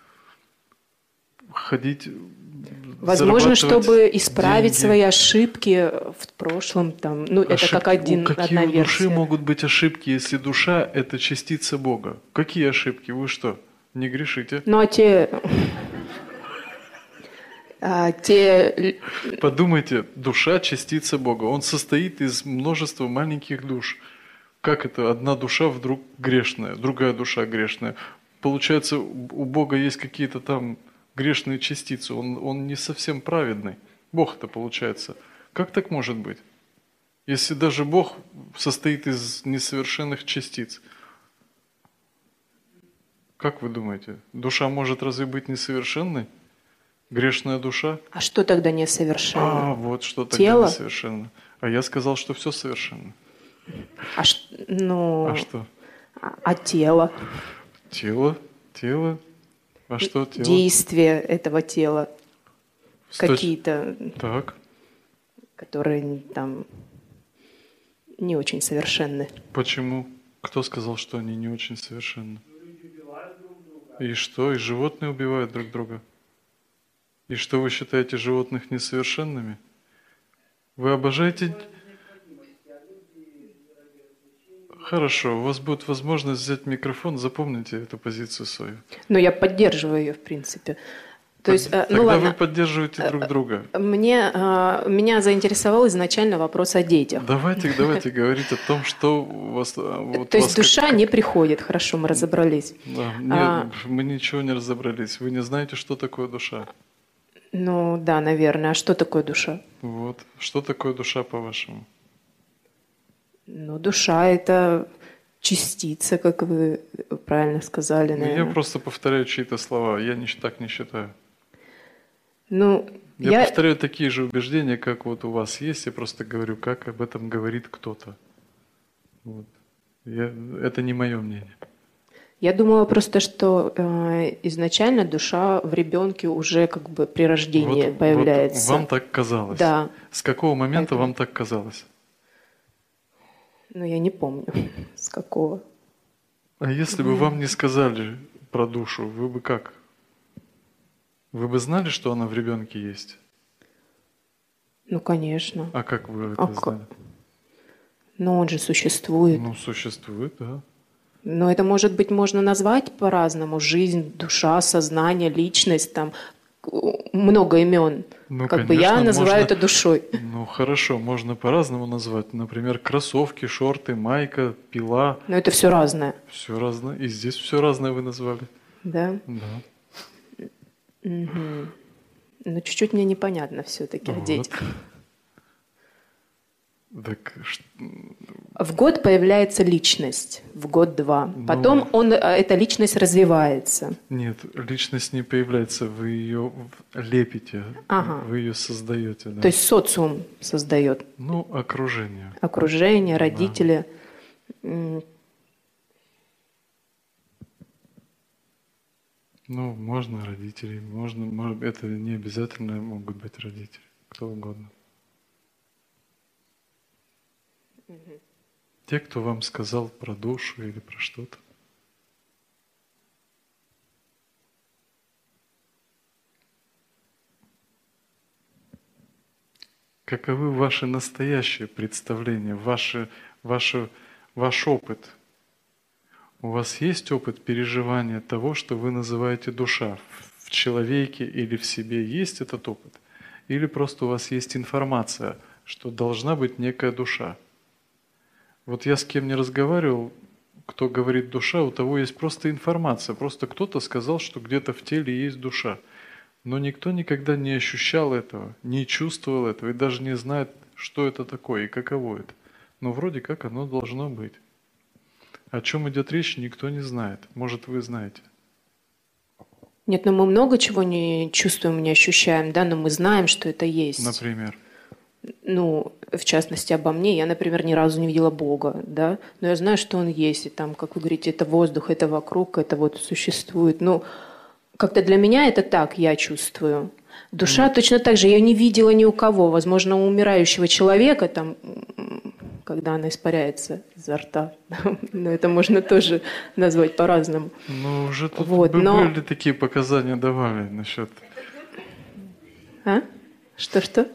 Ходить, возможно, чтобы исправить деньги. свои ошибки в прошлом. Там, ну, это как одна Какие у версия. души могут быть ошибки, если душа – это частица Бога? Какие ошибки? Вы что, не грешите? Ну, те... Подумайте, душа – частица Бога. Он состоит из множества маленьких душ. Как это одна душа вдруг грешная, другая душа грешная? Получается, у Бога есть какие-то там грешные частицы. Он не совсем праведный. Бог это получается. Как так может быть? Если даже Бог состоит из несовершенных частиц. Как вы думаете, душа может разве быть несовершенной? Грешная душа? А что тогда несовершенно? Вот что тогда Тело? несовершенно. А я сказал, что все совершенно. А что? А тело? Тело? А что тело? Действия этого тела. Какие-то, Так. которые там не очень совершенны. Почему? Кто сказал, что они не очень совершенны? И что? И животные убивают друг друга? И что, вы считаете животных несовершенными? Вы обожаете... Хорошо, у вас будет возможность взять микрофон, запомните эту позицию свою. Но я поддерживаю ее, в принципе. То есть, Тогда вы поддерживаете друг друга. Меня заинтересовал изначально вопрос о детях. Давайте говорить о том, что у вас... То есть душа не приходит, хорошо, мы разобрались. Да, мы ничего не разобрались. Вы не знаете, что такое душа? Ну да, наверное. А что такое душа? Вот. Что такое душа, по-вашему? Ну, душа – это частица, как вы правильно сказали, наверное. Я просто повторяю чьи-то слова. Я так не считаю. Ну, я повторяю такие же убеждения, как вот у вас есть. Я просто говорю, как об этом говорит кто-то. Вот. Это не мое мнение. Я думала просто, что изначально душа в ребенке уже как бы при рождении появляется. Вот вам так казалось? Да. С какого момента вам так казалось? Ну, я не помню, с какого. А если бы вам не сказали про душу, вы бы как? Вы бы знали, что она в ребенке есть? Ну, конечно. А как вы это знали? Ну, он же существует. Ну, существует, да. Но это, может быть, можно назвать по-разному. Жизнь, душа, сознание, личность, там много имен. Ну, как бы я называю это душой. Ну, хорошо, можно по-разному назвать. Например, кроссовки, шорты, майка, пила. Но это все разное. Все разное. И здесь все разное вы назвали. Да? Да. Угу. Но чуть-чуть мне непонятно все-таки о детях. Так, в год появляется личность, в год-два. Потом эта личность развивается. Нет, личность не появляется, вы ее лепите, вы ее создаете. Да. То есть социум создает. Ну, окружение. Окружение, родители. Да. Ну, можно родители, можно, это не обязательно могут быть родители, кто угодно. Те, кто вам сказал про душу или про что-то. Каковы ваши настоящие представления, ваш опыт? У вас есть опыт переживания того, что вы называете душа? В человеке или в себе есть этот опыт? Или просто у вас есть информация, что должна быть некая душа? Вот я с кем не разговаривал, кто говорит душа, у того есть просто информация. Просто кто-то сказал, что где-то в теле есть душа. Но никто никогда не ощущал этого, не чувствовал этого и даже не знает, что это такое и каково это. Но вроде как оно должно быть. О чем идет речь, никто не знает. Может, вы знаете. Нет, но мы много чего не чувствуем, не ощущаем, да, но мы знаем, что это есть. Например? Ну, в частности, обо мне. Я, например, ни разу не видела Бога, да, но я знаю, что Он есть, и там, как вы говорите, это воздух, это вокруг, это вот существует. Ну, как-то для меня это так, я чувствую. Душа точно так же, я не видела ни у кого. Возможно, у умирающего человека, там, когда она испаряется изо рта, но это можно тоже назвать по-разному. Ну, уже тут были такие показания давали насчет... А? Что-что?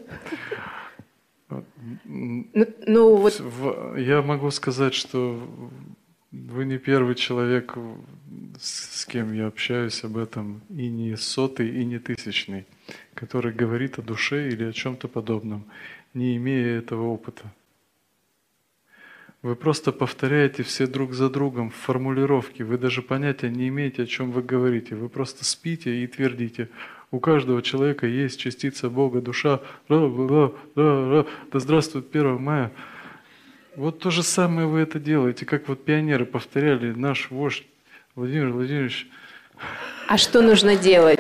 Ну, вот... Я могу сказать, что вы не первый человек, с кем я общаюсь об этом, и не 100-й, и не 1000-й, который говорит о душе или о чем-то подобном, не имея этого опыта. Вы просто повторяете все друг за другом в формулировке, вы даже понятия не имеете, о чем вы говорите, вы просто спите и твердите. У каждого человека есть частица Бога, душа, да здравствует 1 мая. Вот то же самое вы это делаете, как вот пионеры повторяли, наш вождь Владимир Владимирович. А что нужно делать?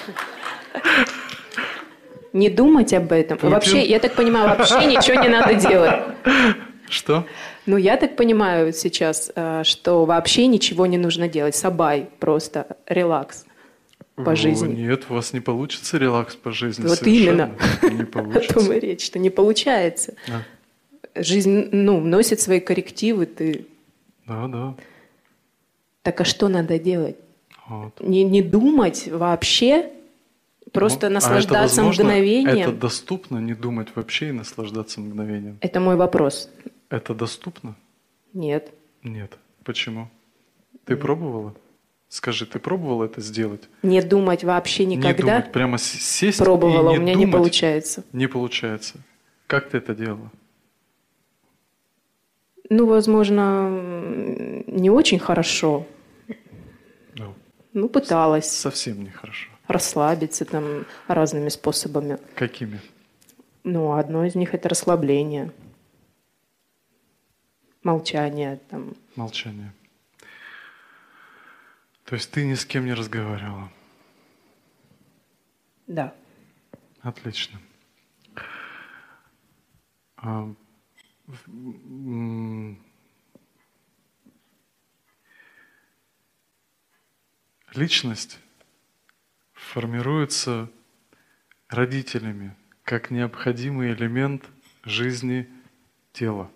Не думать об этом? Вообще, я так понимаю, вообще ничего не надо делать. Что? Ну, я так понимаю сейчас, что вообще ничего не нужно делать. Сабай, просто релакс по жизни. Нет, у вас не получится релакс по жизни. Вот совершенно. Именно. Не получится. О том и речь, что не получается. Жизнь, вносит свои коррективы, ты Да, да. Так а что надо делать? Вот. Не думать вообще, просто наслаждаться это возможно, мгновением? Это доступно, не думать вообще и наслаждаться мгновением? Это мой вопрос. Это доступно? Нет. Нет. Почему? Ты пробовала? Скажи, ты пробовала это сделать? Не думать вообще никогда? Не думать, прямо сесть Пробовала, и не у меня думать. не получается. Не получается. Как ты это делала? Ну, возможно, не очень хорошо. Ну, Ну, пыталась совсем нехорошо. расслабиться там разными способами. Какими? Ну, одно из них – это расслабление, молчание там. Молчание. То есть ты ни с кем не разговаривала? Да. Отлично. Личность формируется родителями как необходимый элемент жизни тела.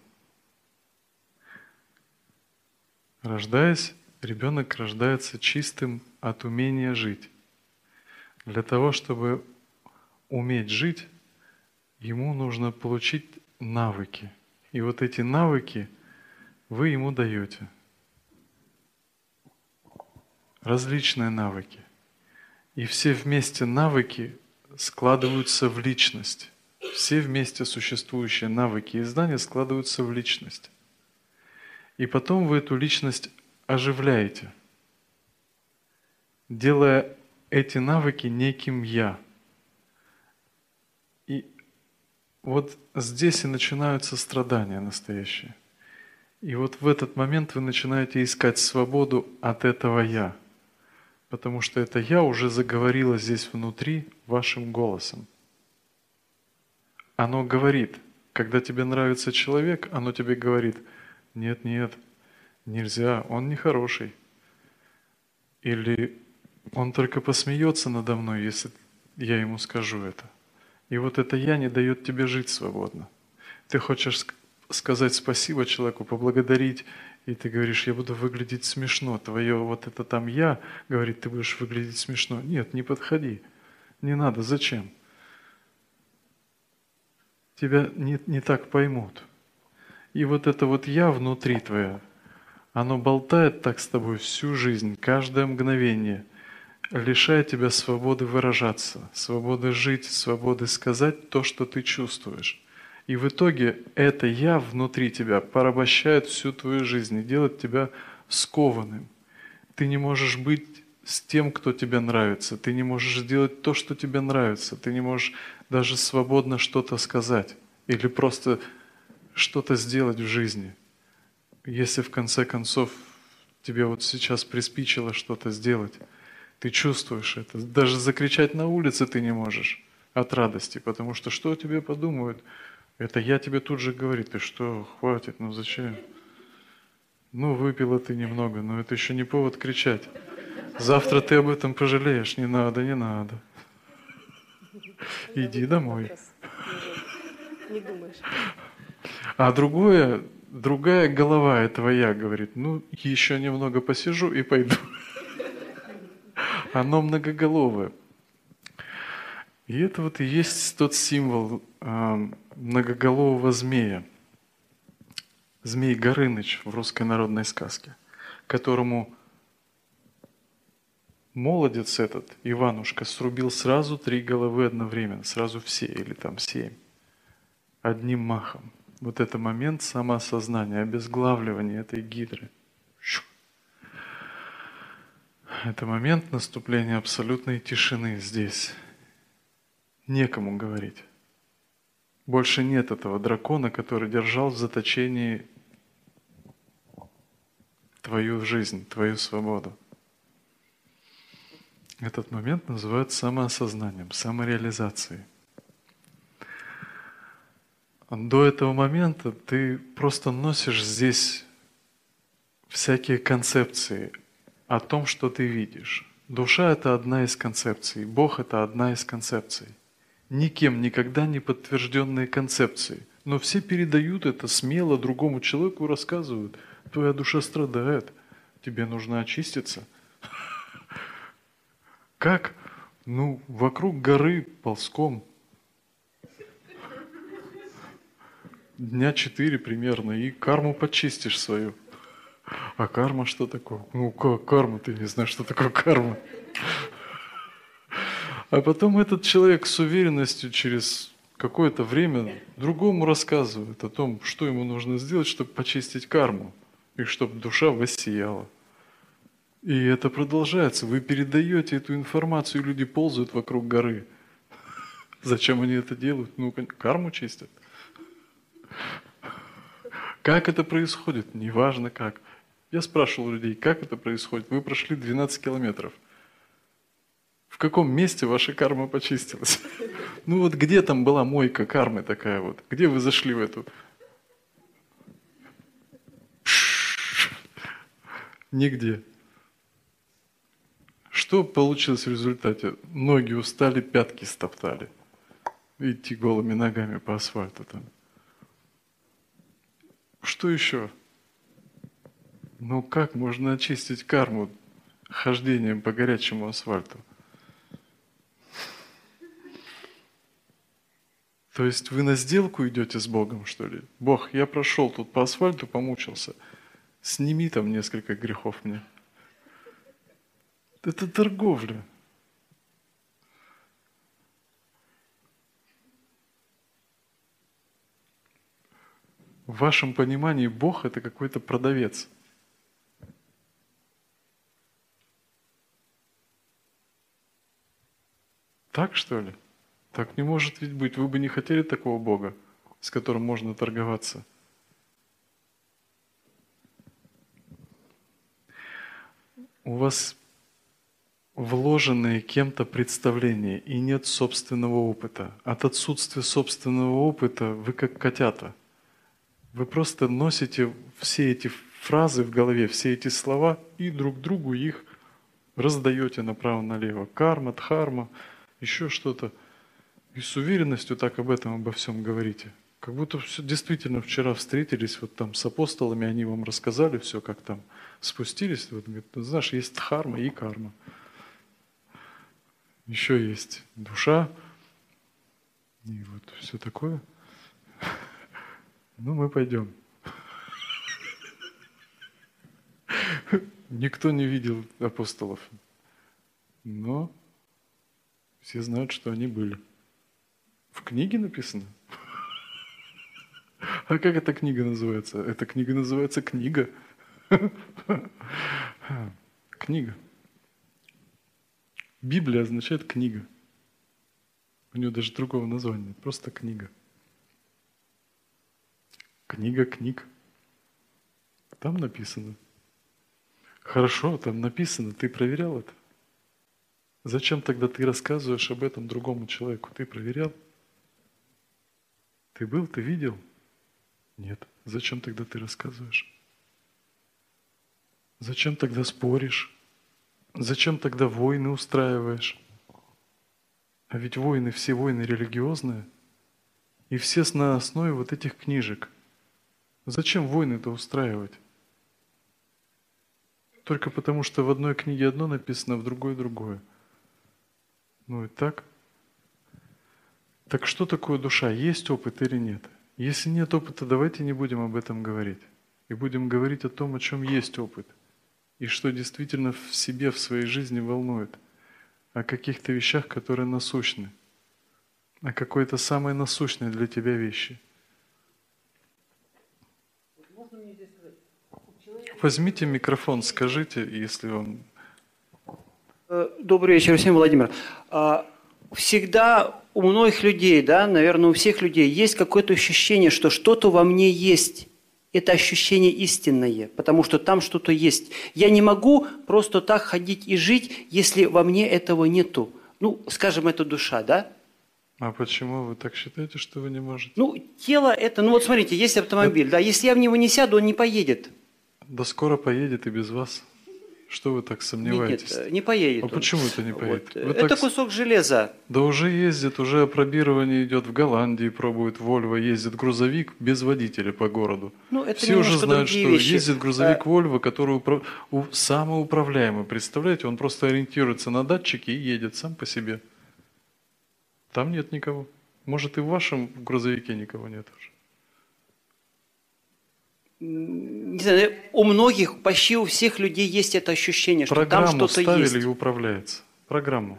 Рождаясь, ребенок рождается чистым от умения жить. Для того, чтобы уметь жить, ему нужно получить навыки. И вот эти навыки вы ему даете. Различные навыки. И все вместе навыки складываются в личность. Все вместе существующие навыки и знания складываются в личность. И потом вы эту личность оживляете, делая эти навыки неким «я». И вот здесь и начинаются страдания настоящие. И вот в этот момент вы начинаете искать свободу от этого «я». Потому что это «я» уже заговорило здесь внутри вашим голосом. Оно говорит, когда тебе нравится человек, оно тебе говорит: нет, нет, нельзя, он нехороший. Или он только посмеется надо мной, если я ему скажу это. И вот это «я» не дает тебе жить свободно. Ты хочешь сказать спасибо человеку, поблагодарить, и ты говоришь: я буду выглядеть смешно. Твое вот это там «я» говорит: ты будешь выглядеть смешно. Нет, не подходи. Не надо, зачем? Тебя не так поймут. И вот это вот «я» внутри твое, оно болтает так с тобой всю жизнь, каждое мгновение, лишая тебя свободы выражаться, свободы жить, свободы сказать то, что ты чувствуешь. И в итоге это «я» внутри тебя порабощает всю твою жизнь и делает тебя скованным. Ты не можешь быть с тем, кто тебе нравится. Ты не можешь сделать то, что тебе нравится. Ты не можешь даже свободно что-то сказать или просто что-то сделать в жизни. Если в конце концов тебе вот сейчас приспичило что-то сделать, ты чувствуешь это. Даже закричать на улице ты не можешь от радости, потому что что о тебе подумают? Это «я» тебе тут же говорит: ты что, хватит, ну зачем? Ну выпила ты немного, но это еще не повод кричать. Завтра ты об этом пожалеешь. Не надо, не надо. Иди домой. Не думаешь. А другая голова этого «я» говорит: ну еще немного посижу и пойду. Оно многоголовое. И это вот и есть тот символ многоголового змея. Змей Горыныч в русской народной сказке, которому молодец этот, Иванушка, срубил сразу 3 головы одновременно, сразу все или там 7, одним махом. Вот это момент самоосознания, обезглавливания этой гидры. Это момент наступления абсолютной тишины здесь. Некому говорить. Больше нет этого дракона, который держал в заточении твою жизнь, твою свободу. Этот момент называют самоосознанием, самореализацией. До этого момента ты просто носишь здесь всякие концепции о том, что ты видишь. Душа – это одна из концепций, Бог – это одна из концепций. Никем никогда не подтвержденные концепции. Но все передают это смело другому человеку, рассказывают. твоя душа страдает, тебе нужно очиститься. Как? Ну, вокруг горы ползком. Дня 4 примерно, и карму почистишь свою. А карма что такое? Ну как карма? Ты не знаешь, что такое карма. А потом этот человек с уверенностью через какое-то время другому рассказывает о том, что ему нужно сделать, чтобы почистить карму, и чтобы душа воссияла. И это продолжается. Вы передаете эту информацию, и люди ползают вокруг горы. Зачем они это делают? Ну, карму чистят. Как это происходит? Неважно как. Я спрашивал людей, как это происходит. Вы прошли 12 километров. В каком месте ваша карма почистилась? Ну вот где там была мойка кармы такая вот? Где вы зашли в эту? Нигде. Что получилось в результате? Ноги устали, пятки стоптали. Идти голыми ногами по асфальту там. Что еще? Ну как можно очистить карму хождением по горячему асфальту? То есть вы на сделку идете с Богом, что ли? Бог, я прошел тут по асфальту, помучился. Сними там несколько грехов мне. Это торговля. В вашем понимании Бог – это какой-то продавец. Так, что ли? Так не может ведь быть. Вы бы не хотели такого Бога, с которым можно торговаться. У вас вложенные кем-то представления и нет собственного опыта. От отсутствия собственного опыта вы как котята. Вы просто носите все эти фразы в голове, все эти слова и друг другу их раздаете направо-налево. Карма, дхарма, еще что-то. И с уверенностью так об этом, обо всем говорите. Как будто все действительно вчера встретились вот там с апостолами, они вам рассказали все, как там спустились. Вот, говорит, знаешь, есть дхарма и карма. Еще есть душа. И вот все такое. Ну, мы пойдем. Никто не видел апостолов. Но все знают, что они были. В книге написано. А как эта книга называется? Эта книга называется «Книга». Книга. Библия означает «книга». У нее даже другого названия. Просто «книга». Книга книг. Там написано. Хорошо, там написано. Ты проверял это? Зачем тогда ты рассказываешь об этом другому человеку? Ты проверял? Ты был, ты видел? Нет. Зачем тогда ты рассказываешь? Зачем тогда споришь? Зачем тогда войны устраиваешь? А ведь войны, все войны религиозные. И все на основе вот этих книжек. Зачем войны-то устраивать? Только потому, что в одной книге одно написано, а в другой другое. Ну и так. Так что такое душа? Есть опыт или нет? Если нет опыта, давайте не будем об этом говорить. И будем говорить о том, о чем есть опыт. И что действительно в себе, в своей жизни волнует. О каких-то вещах, которые насущны. О какой-то самой насущной для тебя вещи. Возьмите микрофон, скажите, если он... Добрый вечер, Всем Владимир. Всегда у многих людей, да, наверное, у всех людей есть какое-то ощущение, что что-то во мне есть. Это ощущение истинное, потому что там что-то есть. Я не могу просто так ходить и жить, если во мне этого нету. Ну, скажем, это душа, да? А почему вы так считаете, что вы не можете? Ну, тело это... Ну вот смотрите, есть автомобиль, да, если я в него не сяду, он не поедет. Да скоро поедет и без вас. Что вы так Нет, сомневаетесь? нет, не поедет А он. почему это не поедет? Вот. Вы Это так кусок железа. Да уже ездит, уже опробирование идет в Голландии, пробует Volvo, ездит грузовик без водителя по городу. Ну, это Все уже немножко знают, другие что вещи. ездит грузовик Volvo, который самоуправляемый. Представляете, он просто ориентируется на датчики и едет сам по себе. Там нет никого. Может, и в вашем грузовике никого нет уже. Не знаю, у многих, почти у всех людей есть это ощущение, что Программу там что-то ставили есть. и управляется. Программу.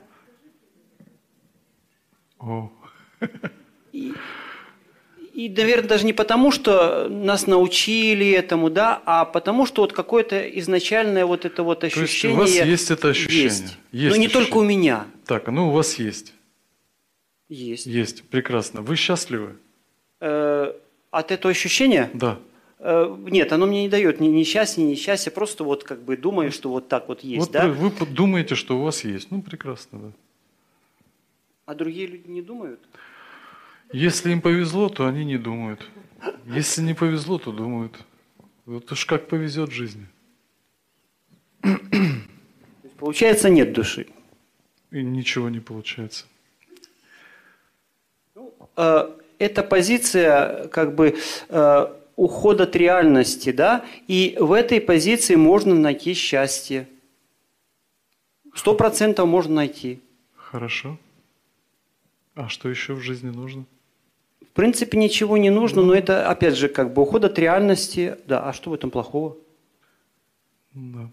О. И, наверное, даже не потому, что нас научили этому, да, а потому, что вот какое-то изначальное вот это вот ощущение. То есть у вас есть это ощущение? Есть. Есть Но не ощущение. только у меня. Так, ну у вас есть. Есть. Есть, прекрасно. Вы счастливы? От этого ощущения? Да. Нет, оно мне не дает ни счастья, ни несчастья, просто вот как бы думаю, что вот так вот есть, Вот да? вы думаете, что у вас есть. Ну, прекрасно, да. А другие люди не думают? Если им повезло, то они не думают. Если не повезло, то думают. Вот уж как повезет в жизни. Получается, нет души. И ничего не получается. Это позиция как бы уход от реальности, да? И в этой позиции можно найти счастье. 100% можно найти. Хорошо. А что еще в жизни нужно? В принципе, ничего не нужно, но это, опять же, как бы уход от реальности. Да, а что в этом плохого? Да.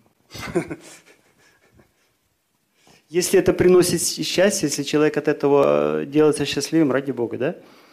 Если это приносит счастье, если человек от этого делается счастливым, ради Бога, да?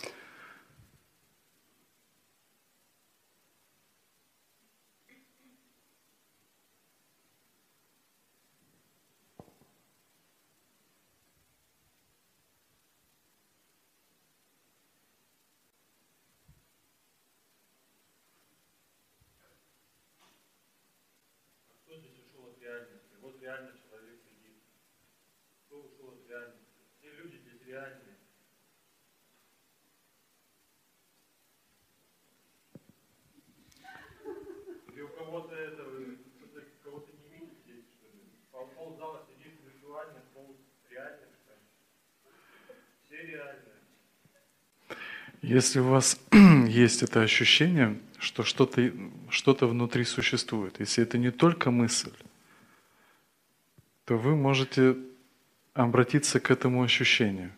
Если у вас есть это ощущение, что что-то внутри существует, если это не только мысль, то вы можете обратиться к этому ощущению.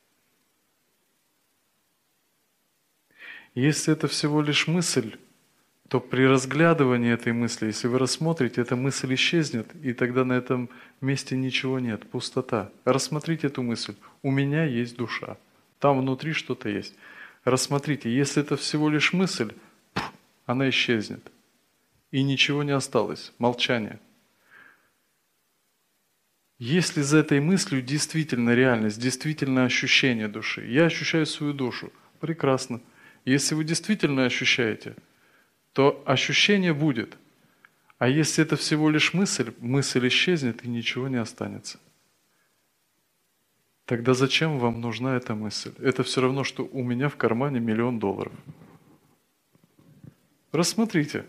Если это всего лишь мысль, то при разглядывании этой мысли, если вы рассмотрите, эта мысль исчезнет, и тогда на этом месте ничего нет, пустота. Рассмотрите эту мысль. У меня есть душа. Там внутри что-то есть. Рассмотрите, если это всего лишь мысль, она исчезнет. И ничего не осталось. Молчание. Если за этой мыслью действительно реальность, действительно ощущение души, я ощущаю свою душу, прекрасно. Если вы действительно ощущаете, то ощущение будет. А если это всего лишь мысль, мысль исчезнет и ничего не останется. Тогда зачем вам нужна эта мысль? Это все равно, что у меня в кармане $1 000 000. Рассмотрите.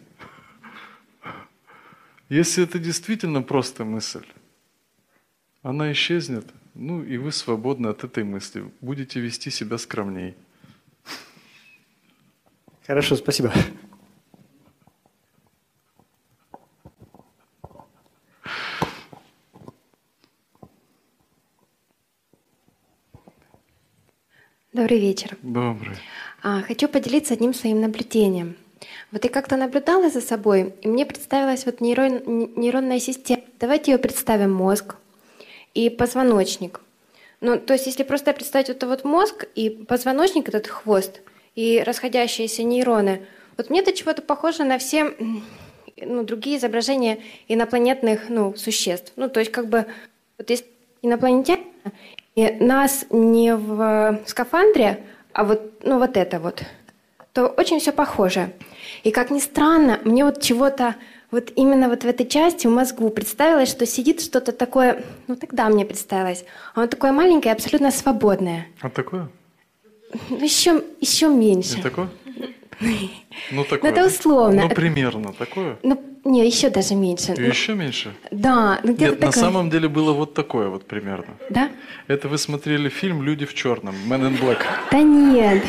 Если это действительно просто мысль, она исчезнет, ну и вы свободны от этой мысли. Будете вести себя скромней. Хорошо, спасибо. Добрый вечер. Добрый. Хочу поделиться одним своим наблюдением. Вот я как-то наблюдала за собой, и мне представилась вот нейронная система. Давайте ее представим мозг и позвоночник. Ну, то есть, если просто представить вот этот вот мозг и позвоночник, этот хвост, и расходящиеся нейроны, вот мне это чего-то похоже на все другие изображения инопланетных существ. Ну, то есть, как бы, вот если инопланетяне, и нас не в скафандре, а вот, вот это вот, то очень все похоже. И как ни странно, мне вот чего-то вот именно вот в этой части в мозгу представилось, что сидит что-то такое, тогда мне представилось, оно такое маленькое, абсолютно свободное. А такое? Еще меньше. Не такое? Ну, такое. Это условно. Ну, примерно такое? не, еще даже меньше. И еще меньше? Да, ну где-то Нет, на такое. самом деле было вот такое вот примерно. Да? Это вы смотрели фильм «Люди в черном», «Men in Black». Да нет.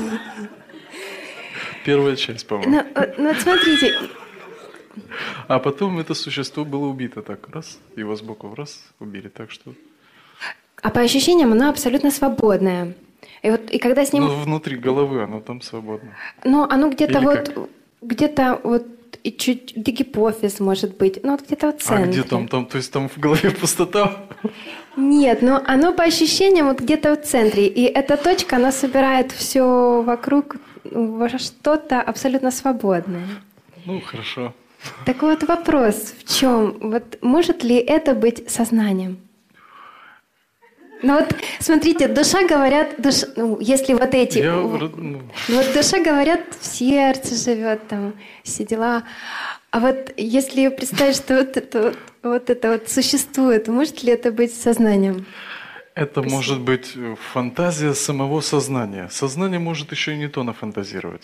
Первая часть, по-моему. Ну вот смотрите, А потом это существо было убито так, раз, его сбоку раз убили, так что... а по ощущениям оно абсолютно свободное. И когда с ним... Ну, внутри головы оно там свободно. Ну, оно где-то Или вот... как? Где-то вот и чуть гипофиз, может быть. Ну, вот где-то в А центре. где там, то есть там в голове пустота? Нет, но оно по ощущениям вот где-то в центре. И эта точка, она собирает все вокруг во что-то абсолютно свободное. Ну, хорошо. Так вот вопрос в чем? Вот может ли это быть сознанием? Ну вот, смотрите, душа, говорят, ну, если вот эти... Вот душа, говорят, в сердце живет, там, все дела. А вот если представить, что вот это вот существует, может ли это быть сознанием? Это может быть фантазия самого сознания. Сознание может еще и не то нафантазировать.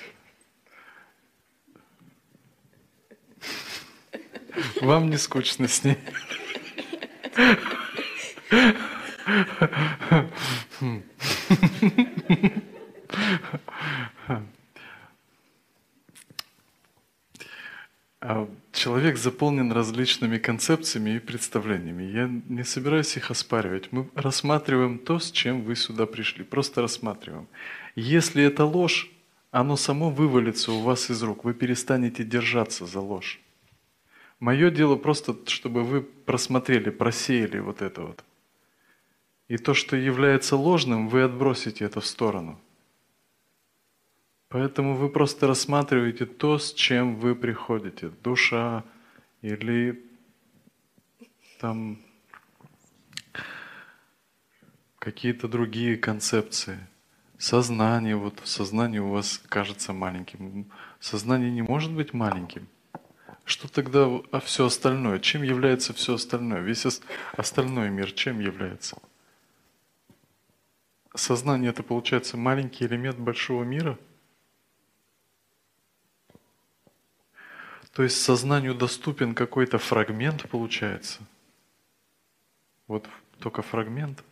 Вам не скучно с ней? Человек заполнен различными концепциями и представлениями. Я не собираюсь их оспаривать. Мы рассматриваем то, с чем вы сюда пришли. Просто рассматриваем. Если это ложь, оно само вывалится у вас из рук. Вы перестанете держаться за ложь. Мое дело просто, чтобы вы просмотрели, просеяли вот это вот. И то, что является ложным, вы отбросите это в сторону. Поэтому вы просто рассматриваете то, с чем вы приходите. Душа или там какие-то другие концепции. Сознание, вот сознание у вас кажется маленьким. Сознание не может быть маленьким. Что тогда все остальное? Чем является все остальное? Весь остальной мир чем является? Сознание это получается маленький элемент большого мира? То есть сознанию доступен какой-то фрагмент, получается? Вот только фрагмент?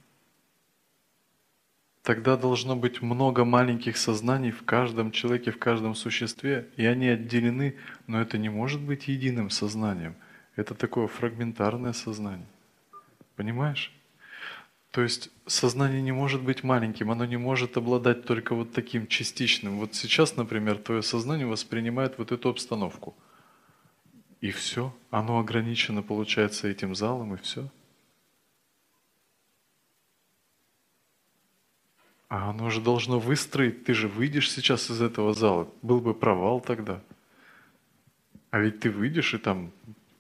Тогда должно быть много маленьких сознаний в каждом человеке, в каждом существе, и они отделены, но это не может быть единым сознанием. Это такое фрагментарное сознание. Понимаешь? То есть сознание не может быть маленьким, оно не может обладать только вот таким частичным. Вот сейчас, например, твое сознание воспринимает вот эту обстановку. И все, оно ограничено, получается, этим залом, и все. А оно же должно выстроить, ты же выйдешь сейчас из этого зала, был бы провал тогда. А ведь ты выйдешь и там...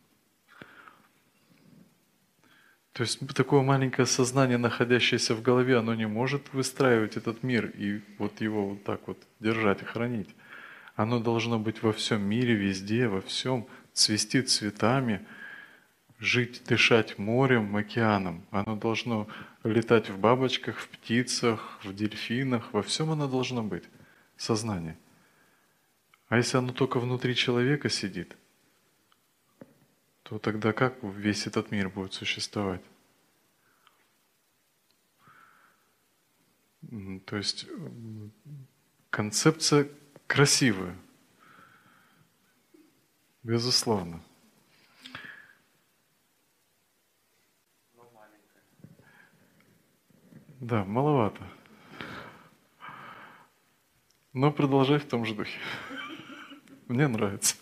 То есть такое маленькое сознание, находящееся в голове, оно не может выстраивать этот мир и вот его вот так вот держать и хранить. Оно должно быть во всем мире, везде, во всем, цвести цветами, жить, дышать морем, океаном. Оно должно летать в бабочках, в птицах, в дельфинах. Во всем оно должно быть, сознание. А если оно только внутри человека сидит, то тогда как весь этот мир будет существовать? То есть концепция красивая, безусловно. Да, маловато. Но продолжай в том же духе. Мне нравится.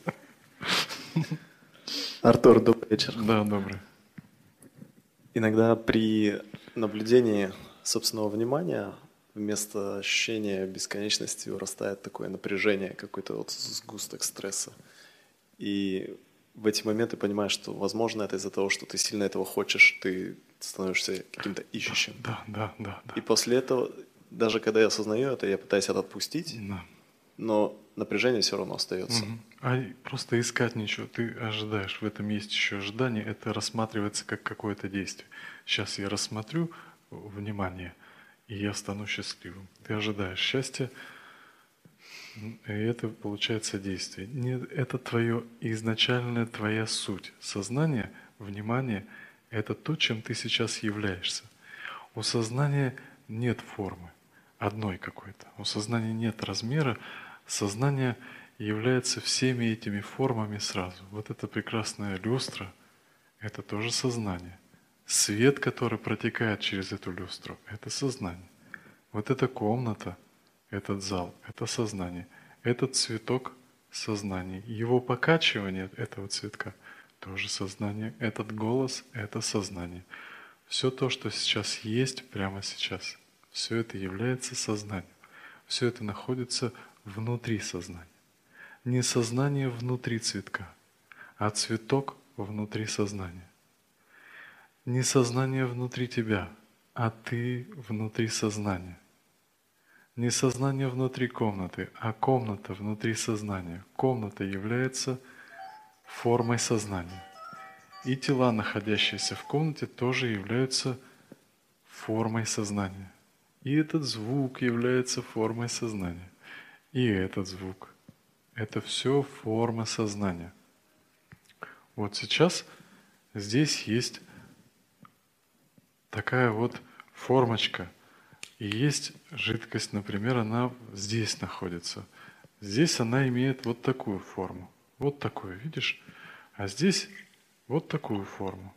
Артур, добрый вечер. Да, добрый. Иногда при наблюдении собственного внимания вместо ощущения бесконечности вырастает такое напряжение, какой-то вот сгусток стресса. И в эти моменты понимаешь, что, возможно, это из-за того, что ты сильно этого хочешь, ты становишься каким-то ищущим. Да. И после этого, даже когда я осознаю это, я пытаюсь это отпустить, Да. но напряжение все равно остается. А просто искать ничего. Ты ожидаешь, в этом есть еще ожидание, это рассматривается как какое-то действие. Сейчас я рассмотрю внимание, и я стану счастливым. Ты ожидаешь счастья, И это получается действие. Это твое изначальная твоя суть. Сознание, внимание – это то, чем ты сейчас являешься. У сознания нет формы одной какой-то. У сознания нет размера. Сознание является всеми этими формами сразу. Вот эта прекрасная люстра – это тоже сознание. Свет, который протекает через эту люстру – это сознание. Вот эта комната – этот зал – это сознание. Этот цветок – сознание. Его покачивание этого цветка – тоже сознание. Этот голос – это сознание. Все то, что сейчас есть, прямо сейчас, все это является сознанием. Все это находится внутри сознания. Не сознание внутри цветка, а цветок внутри сознания. Не сознание внутри тебя, а ты внутри сознания. Не сознание внутри комнаты, а комната внутри сознания. Комната является формой сознания. И тела, находящиеся в комнате, тоже являются формой сознания. И этот звук является формой сознания. И этот звук. Это все форма сознания. Вот сейчас здесь есть такая вот формочка. И есть жидкость, например, она здесь находится. Здесь она имеет вот такую форму. Вот такую, видишь? А здесь вот такую форму.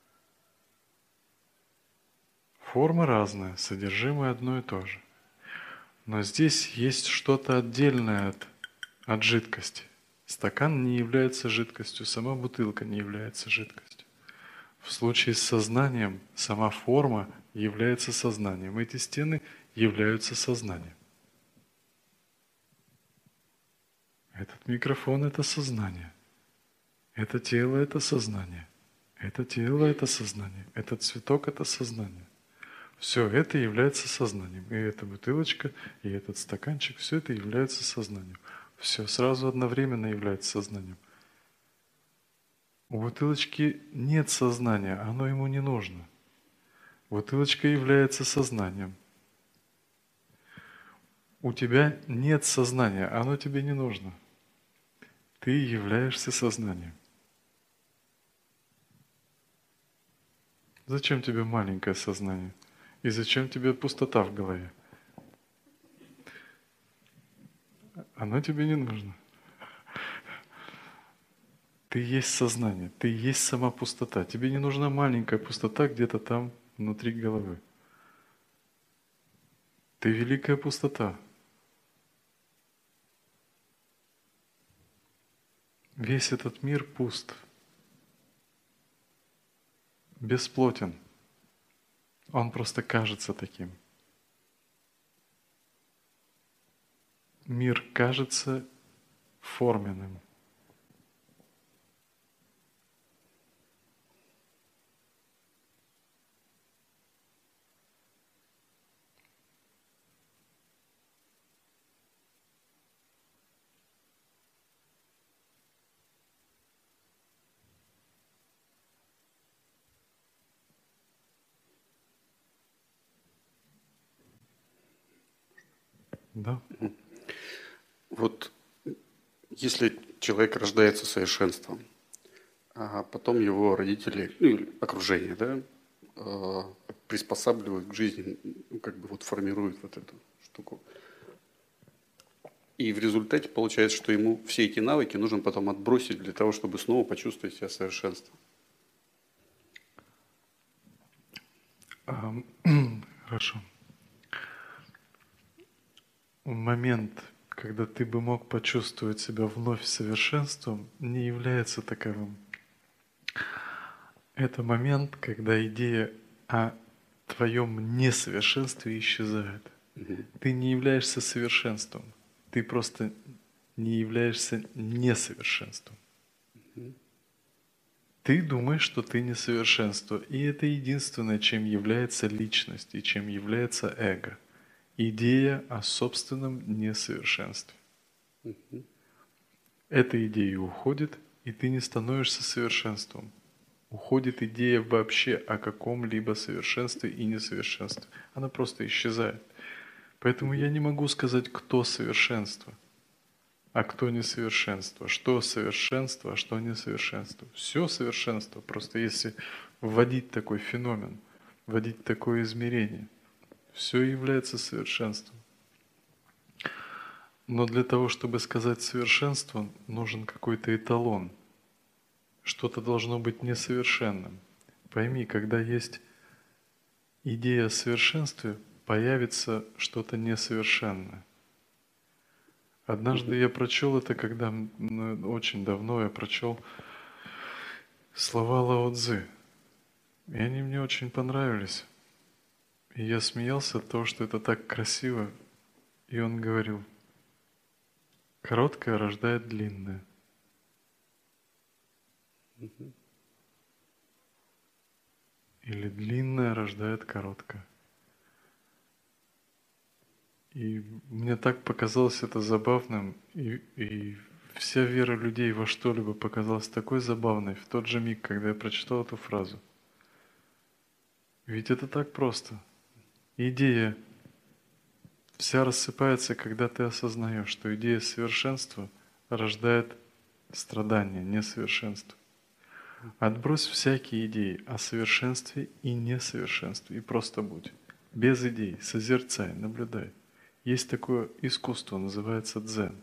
Формы разные, содержимое одно и то же. Но здесь есть что-то отдельное от жидкости. Стакан не является жидкостью, сама бутылка не является жидкостью. В случае с сознанием сама форма является сознанием. Эти стены являются сознанием. Этот микрофон – это сознание. Это тело – это сознание. Это тело – это сознание. Этот цветок – это сознание. Все это является сознанием. И эта бутылочка, и этот стаканчик – все это является сознанием. Все сразу одновременно является сознанием. У бутылочки нет сознания, оно ему не нужно. Бутылочка является сознанием. У тебя нет сознания, оно тебе не нужно. Ты являешься сознанием. Зачем тебе маленькое сознание? И зачем тебе пустота в голове? Оно тебе не нужно. Ты есть сознание, ты есть сама пустота. Тебе не нужна маленькая пустота где-то там внутри головы. Ты великая пустота. Весь этот мир пуст, бесплотен. Он просто кажется таким. Мир кажется форменным. Да? Вот если человек рождается совершенством, а потом его родители, ну или окружение, да, приспосабливают к жизни, ну, как бы вот формируют вот эту штуку. И в результате получается, что ему все эти навыки нужно потом отбросить для того, чтобы снова почувствовать себя совершенством. Хорошо. Момент, когда ты бы мог почувствовать себя вновь совершенством, не является таковым. Это момент, когда идея о твоем несовершенстве исчезает. Ты не являешься совершенством, ты просто не являешься несовершенством. Ты думаешь, что ты несовершенство, и это единственное, чем является личность и чем является эго. Идея о собственном несовершенстве. Эта идея уходит, и ты не становишься совершенством. Уходит идея вообще о каком-либо совершенстве и несовершенстве. Она просто исчезает. Поэтому я не могу сказать, кто совершенство. а кто несовершенство, что совершенство, а что несовершенство. Все совершенство, просто если вводить такой феномен, вводить такое измерение, все является совершенством. Но для того, чтобы сказать совершенство, нужен какой-то эталон. Что-то должно быть несовершенным. Пойми, когда есть идея о совершенстве, появится что-то несовершенное. Однажды я прочел это, когда очень давно я прочел слова Лао Цзы. И они мне очень понравились. И я смеялся от того, что это так красиво. И он говорил: короткое рождает длинное. Или длинное рождает короткое. И мне так показалось это забавным, и вся вера людей во что-либо показалась такой забавной в тот же миг, когда я прочитал эту фразу. Ведь это так просто. Идея вся рассыпается, когда ты осознаешь, что идея совершенства рождает страдание, несовершенство. Отбрось всякие идеи о совершенстве и несовершенстве, и просто будь. Без идей, созерцай, наблюдай. Есть такое искусство, называется дзен.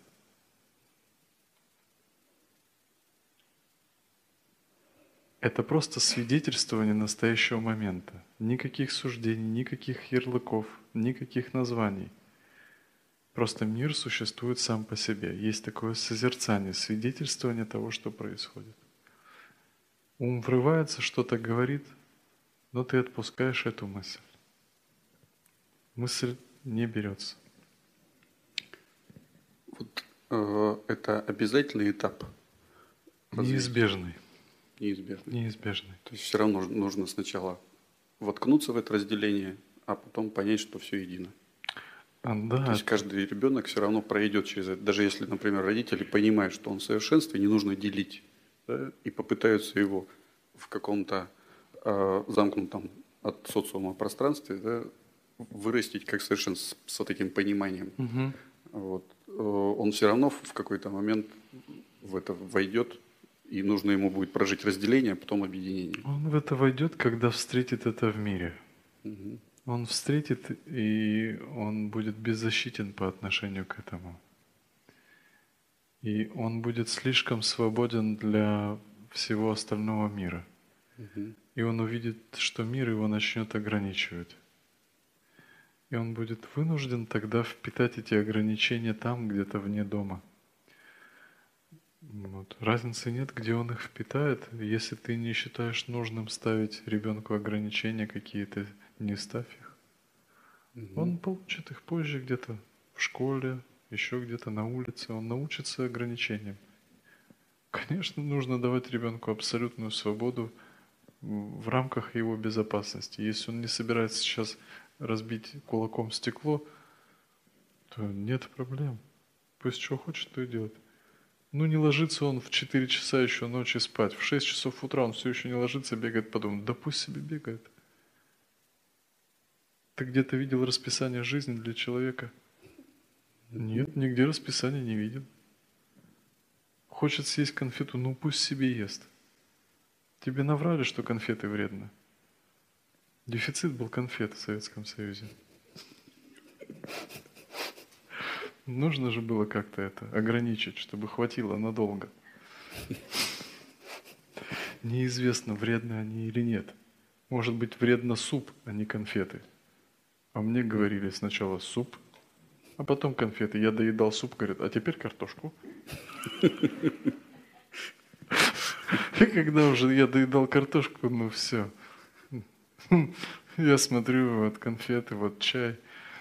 Это просто свидетельствование настоящего момента. Никаких суждений, никаких ярлыков, никаких названий. Просто мир существует сам по себе. Есть такое созерцание, свидетельствование того, что происходит. Ум врывается, что-то говорит, но ты отпускаешь эту мысль. Мысль не берется. Вот это обязательный этап? Неизбежный. Неизбежный. Неизбежный. То есть все равно нужно сначала воткнуться в это разделение, а потом понять, что все едино. Да. То есть каждый ребенок все равно пройдет через это. Даже если, например, родители понимают, что он в совершенстве, не нужно делить, да, и попытаются его в каком-то замкнутом от социума пространстве, да, вырастить как совершенно с вот таким пониманием. Угу. Вот. Он все равно в какой-то момент в это войдет, и нужно ему будет прожить разделение, а потом объединение. Он в это войдет, когда встретит это в мире. Угу. Он встретит, и он будет беззащитен по отношению к этому. И он будет слишком свободен для всего остального мира. Угу. И он увидит, что мир его начнет ограничивать. И он будет вынужден тогда впитать эти ограничения там, где-то вне дома. Вот. Разницы нет, где он их впитает. Если ты не считаешь нужным ставить ребенку ограничения какие-то, не ставь их. Угу. Он получит их позже где-то в школе, еще где-то на улице. Он научится ограничениям. Конечно, нужно давать ребенку абсолютную свободу в рамках его безопасности. Если он не собирается сейчас разбить кулаком стекло, то нет проблем. Пусть что хочет, то и делает. Ну, не ложится он в 4 часа еще ночи спать. В 6 часов утра он все еще не ложится, бегает по дому. Да пусть себе бегает. Ты где-то видел расписание жизни для человека? Нет, нигде расписания не видел. Хочет съесть конфету, ну пусть себе ест. Тебе наврали, что конфеты вредны. Дефицит был конфет в Советском Союзе. Нужно же было как-то это ограничить, чтобы хватило надолго. Неизвестно, вредны они или нет. Может быть, вредно суп, а не конфеты. А мне говорили сначала суп, а потом конфеты. Я доедал суп, говорят, а теперь картошку. И когда уже я доедал картошку, ну все. Я смотрю, вот конфеты, вот чай.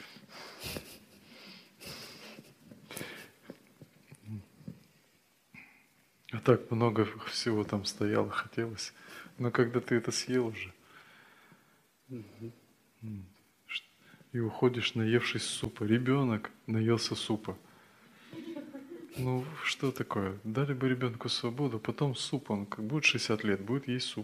А так много всего там стояло, хотелось. Но когда ты это съел уже, и уходишь, наевшись супа. Ребенок наелся супа. Ну, что такое? Дали бы ребенку свободу, потом суп, он как будет 60 лет, будет есть суп.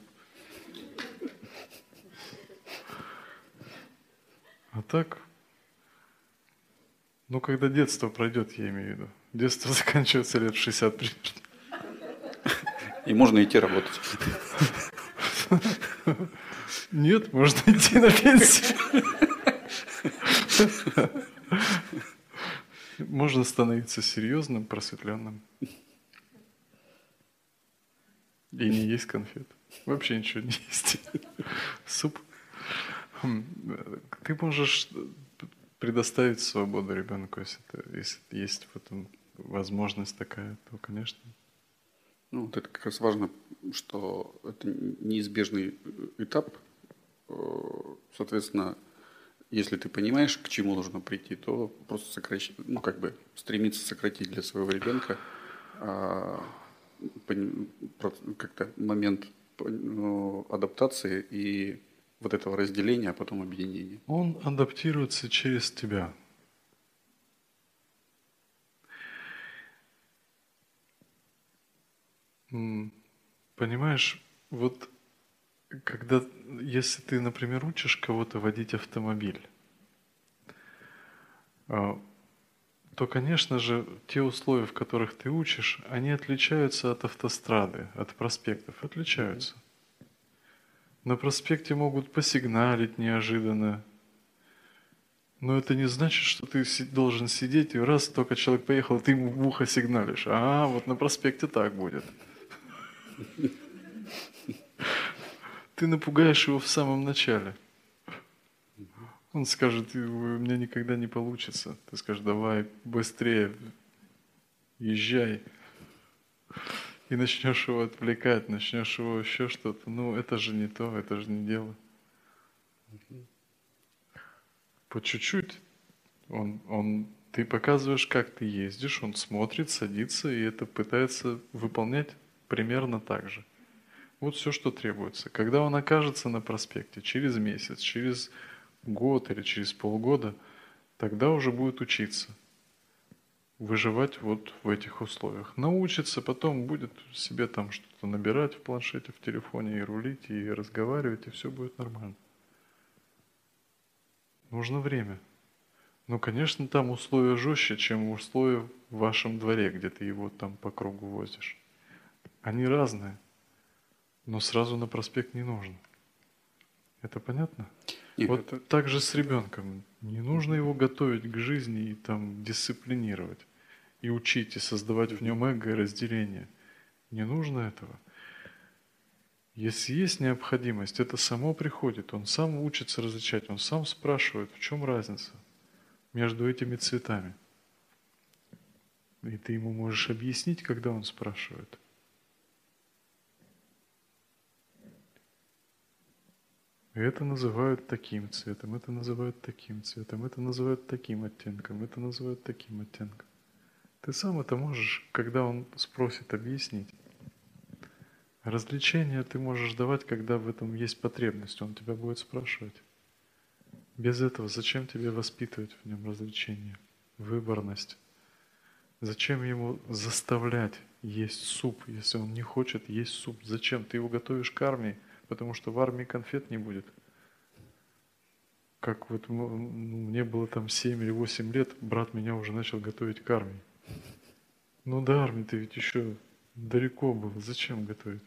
А так, Ну, когда детство пройдет, я имею в виду. Детство заканчивается лет в 60 примерно. И можно идти работать. Нет, можно идти на пенсию. Можно становиться серьезным, просветленным. И не есть конфет. Вообще ничего не есть. Суп. Ты можешь предоставить свободу ребенку, если есть в этом возможность такая, то, конечно. Ну, вот это как раз важно, что это неизбежный этап. Соответственно, если ты понимаешь, к чему нужно прийти, то просто стремиться сократить для своего ребенка как-то момент адаптации и вот этого разделения, а потом объединения. Он адаптируется через тебя. Понимаешь, вот если ты, например, учишь кого-то водить автомобиль, то, конечно же, те условия, в которых ты учишь, они отличаются от автострады, от проспектов, отличаются. На проспекте могут посигналить неожиданно, но это не значит, что ты должен сидеть и раз только человек поехал, ты ему в ухо сигналишь. Вот на проспекте так будет. Ты напугаешь его в самом начале. Он скажет, у меня никогда не получится. Ты скажешь, давай быстрее, езжай. И начнешь его отвлекать, начнешь его еще что-то. Ну, это же не то, это же не дело. По чуть-чуть ты показываешь, как ты ездишь, он смотрит, садится, и это пытается выполнять примерно так же. Вот все, что требуется. Когда он окажется на проспекте через месяц, через год или через полгода, тогда уже будет учиться выживать вот в этих условиях. Научится, потом будет себе там что-то набирать в планшете, в телефоне, и рулить, и разговаривать, и все будет нормально. Нужно время. Но, конечно, там условия жестче, чем условия в вашем дворе, где ты его там по кругу возишь. Они разные, но сразу на проспект не нужно. Это понятно? Нет, вот это... так же с ребенком. Не нужно его готовить к жизни и там дисциплинировать, и учить, и создавать в нем эго и разделение. Не нужно этого. Если есть необходимость, это само приходит. Он сам учится различать, он сам спрашивает, в чем разница между этими цветами. И ты ему можешь объяснить, когда он спрашивает. Это называют таким цветом, это называют таким цветом, это называют таким оттенком, это называют таким оттенком. Ты сам это можешь, когда он спросит, объяснить. Развлечения ты можешь давать, когда в этом есть потребность, он тебя будет спрашивать. Без этого зачем тебе воспитывать в нем развлечения, выборность? Зачем ему заставлять есть суп, если он не хочет есть суп? Зачем? Ты его готовишь к армии, потому что в армии конфет не будет. Как вот мне было там 7 или 8 лет, брат меня уже начал готовить к армии. Ну до армии ты ведь еще далеко был, зачем готовить?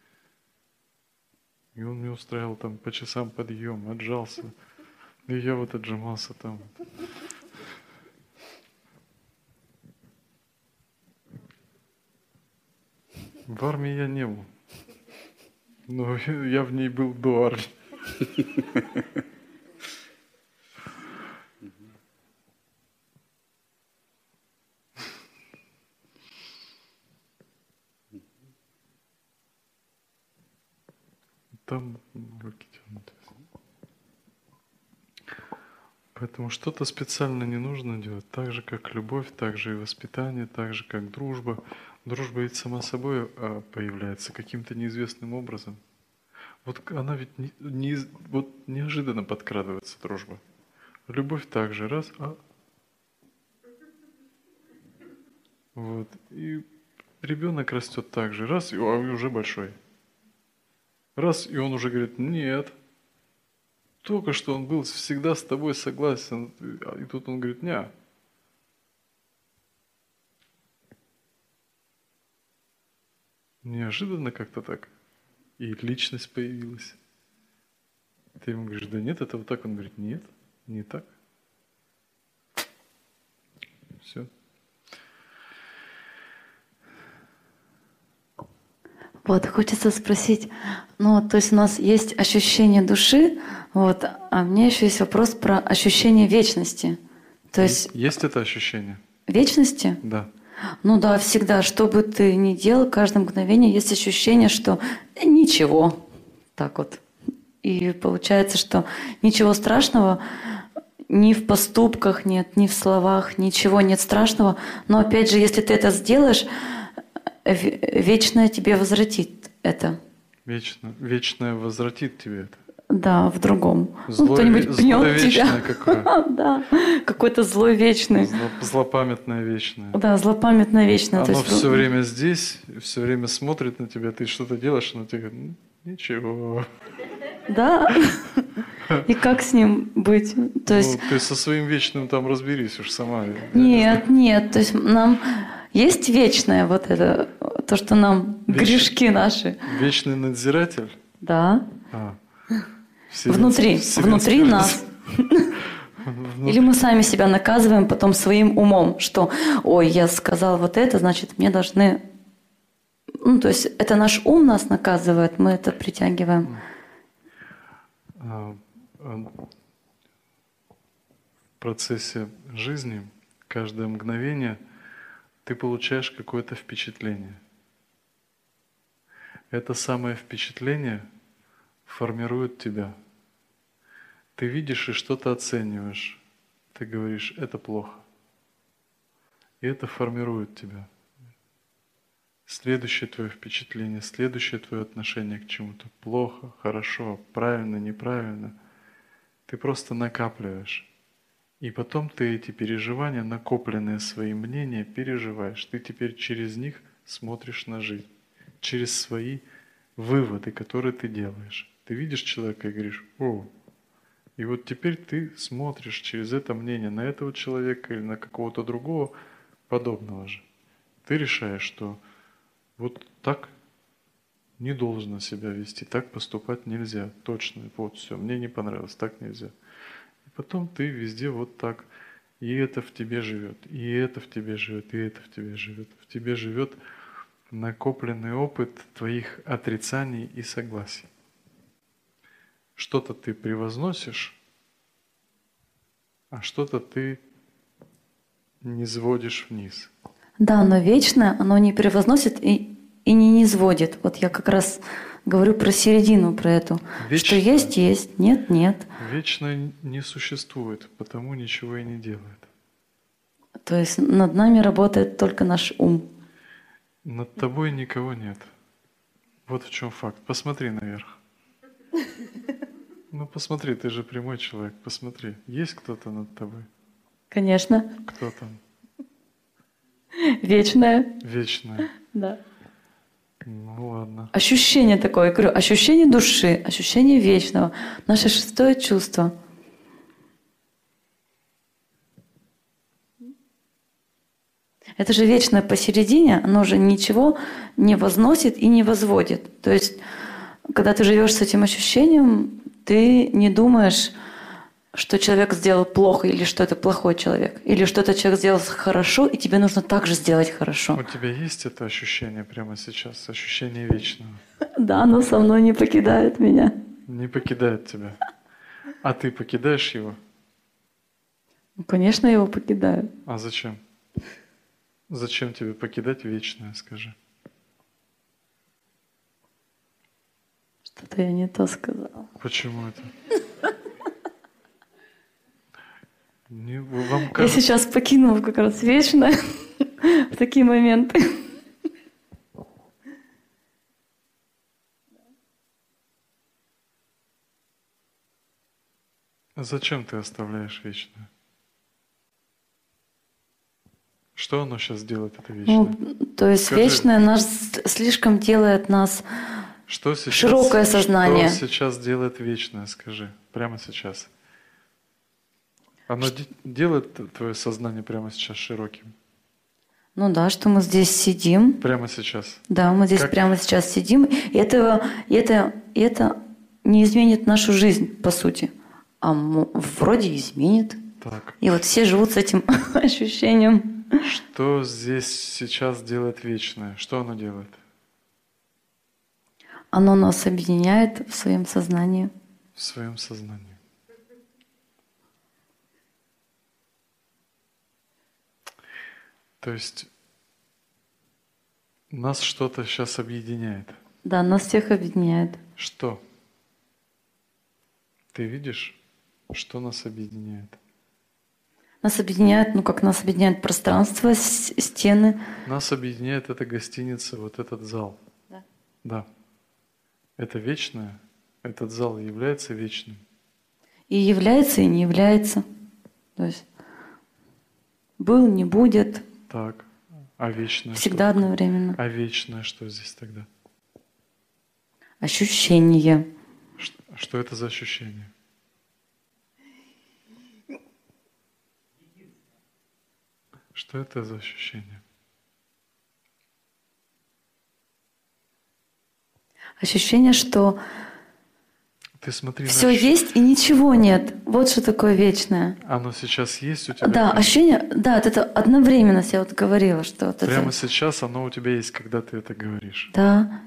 И он мне устраивал там по часам подъем, отжался. И я вот отжимался там. В армии я не был. Но я в ней был до армии. Там руки тянут. Поэтому что-то специально не нужно делать. Так же, как любовь, так же и воспитание, так же, как дружба. Дружба ведь сама собой появляется каким-то неизвестным образом. Вот она ведь вот неожиданно подкрадывается, дружба. Любовь также раз, вот. И ребенок растет так же, раз, и уже большой. Раз, и он уже говорит, нет. Только что он был всегда с тобой согласен. И тут он говорит, не. Неожиданно как-то так. И личность появилась. Ты ему говоришь, да нет, это вот так. Он говорит, нет, не так. Все. Вот, хочется спросить, ну, то есть у нас есть ощущение души, вот, а мне еще есть вопрос про ощущение вечности. То есть Есть это ощущение? вечности? Да. Ну да, всегда, что бы ты ни делал, каждое мгновение есть ощущение, что ничего. Так вот. И получается, что ничего страшного ни в поступках нет, ни в словах, ничего нет страшного. Но опять же, если ты это сделаешь, вечное тебе возвратит это. Вечное возвратит тебе это. Да, в другом. Кто-нибудь пнет тебя. Какое? Да, какой-то злой вечный. Злопамятное вечное. Да, злопамятное вечное. Оно все время здесь, все время смотрит на тебя, ты что-то делаешь, оно тебе говорит, ничего. Да. И как с ним быть? То есть... ты со своим вечным там разберись уж сама. Нет. То есть нам есть вечное вот это, то, что нам грешки наши. Вечный надзиратель? Да. Внутри нас. Или мы сами себя наказываем потом своим умом, что, ой, я сказал вот это, значит, мне должны... Ну, то есть это наш ум нас наказывает, мы это притягиваем. В процессе жизни, каждое мгновение, ты получаешь какое-то впечатление. Это самое впечатление формирует тебя. Ты видишь и что-то оцениваешь. Ты говоришь, это плохо. И это формирует тебя. Следующее твое впечатление, следующее твое отношение к чему-то. Плохо, хорошо, правильно, неправильно. Ты просто накапливаешь. И потом ты эти переживания, накопленные свои мнения, переживаешь. Ты теперь через них смотришь на жизнь. Через свои выводы, которые ты делаешь. Ты видишь человека и говоришь, о, и вот теперь ты смотришь через это мнение на этого человека или на какого-то другого подобного же. Ты решаешь, что вот так не должно себя вести, так поступать нельзя, точно, вот все, мне не понравилось, так нельзя. И потом ты везде вот так, и это в тебе живет, и это в тебе живет, и это в тебе живет. В тебе живет накопленный опыт твоих отрицаний и согласий. Что-то ты превозносишь, а что-то ты низводишь вниз. Да, но вечное, оно не превозносит и не низводит. Вот я как раз говорю про середину, про эту. Что есть, нет, нет. Вечное не существует, потому ничего и не делает. То есть над нами работает только наш ум. Над тобой никого нет. Вот в чем факт. Посмотри наверх. Ну посмотри, ты же прямой человек, посмотри. Есть кто-то над тобой? Конечно. Кто там? Вечное. Вечное. Да. Ну ладно. Ощущение такое, я говорю, ощущение души, ощущение вечного, наше шестое чувство. Это же вечное посередине, оно же ничего не возносит и не возводит. То есть, когда ты живешь с этим ощущением, ты не думаешь, что человек сделал плохо, или что это плохой человек, или что этот человек сделал хорошо, и тебе нужно также сделать хорошо. У тебя есть это ощущение прямо сейчас, ощущение вечного? Да, оно со мной не покидает меня. Не покидает тебя. А ты покидаешь его? Ну, конечно, я его покидаю. А зачем? Зачем тебе покидать вечное, скажи? Что-то я не то сказала. Почему это? Вам Я сейчас покинула как раз вечное в такие моменты. Зачем ты оставляешь вечное? Что оно сейчас делает, это вечное? Ну, то есть скажи, вечное нас слишком делает нас широкое сознание. Что сейчас делает вечное, скажи, прямо сейчас. Оно делает твое сознание прямо сейчас широким? Ну да, что мы здесь сидим. Прямо сейчас. Да, мы здесь прямо сейчас сидим. И это не изменит нашу жизнь, по сути. А вроде изменит. Так. И вот все живут с этим ощущением. Что здесь сейчас делает вечное? Что оно делает? Оно нас объединяет в своем сознании. В своем сознании. То есть нас что-то сейчас объединяет. Да, нас всех объединяет. Что? Ты видишь, что нас объединяет? Нас объединяет, как нас объединяет пространство, стены. Нас объединяет эта гостиница, вот этот зал. Да. Да. Это вечное? Этот зал является вечным? И является, и не является. То есть был, не будет. Так. А вечное? Всегда что одновременно. А вечное что здесь тогда? Ощущение. Что это за ощущение? Что это за ощущение? Ощущение, что Ты смотри все есть и ничего нет. Вот что такое вечное. Оно сейчас есть у тебя? Да, ощущение, да, это одновременность, я вот говорила, что вот Прямо это... сейчас оно у тебя есть, когда ты это говоришь. Да.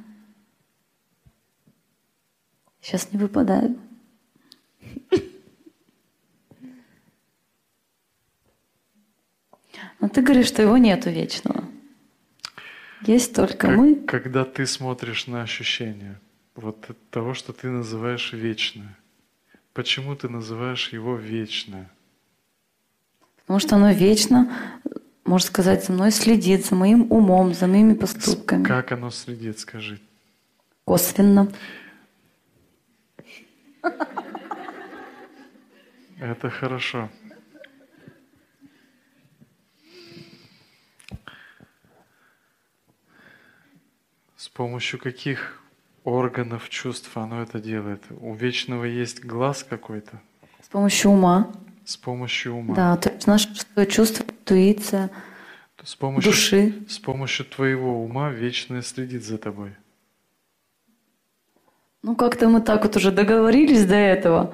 Сейчас не выпадает. Но ты говоришь, что его нету вечного. Есть только мы. Когда ты смотришь на ощущение вот от того, что ты называешь вечное, почему ты называешь его вечное? Потому что оно вечно, можно сказать, за мной следит, за моим умом, за моими поступками. Как оно следит, скажи? Косвенно. Это хорошо. С помощью каких органов чувств оно это делает? У вечного есть глаз какой-то? С помощью ума. С помощью ума. Да, то есть наше шестое чувство, интуиция, души. С помощью твоего ума вечное следит за тобой. Как-то мы так вот уже договорились до этого.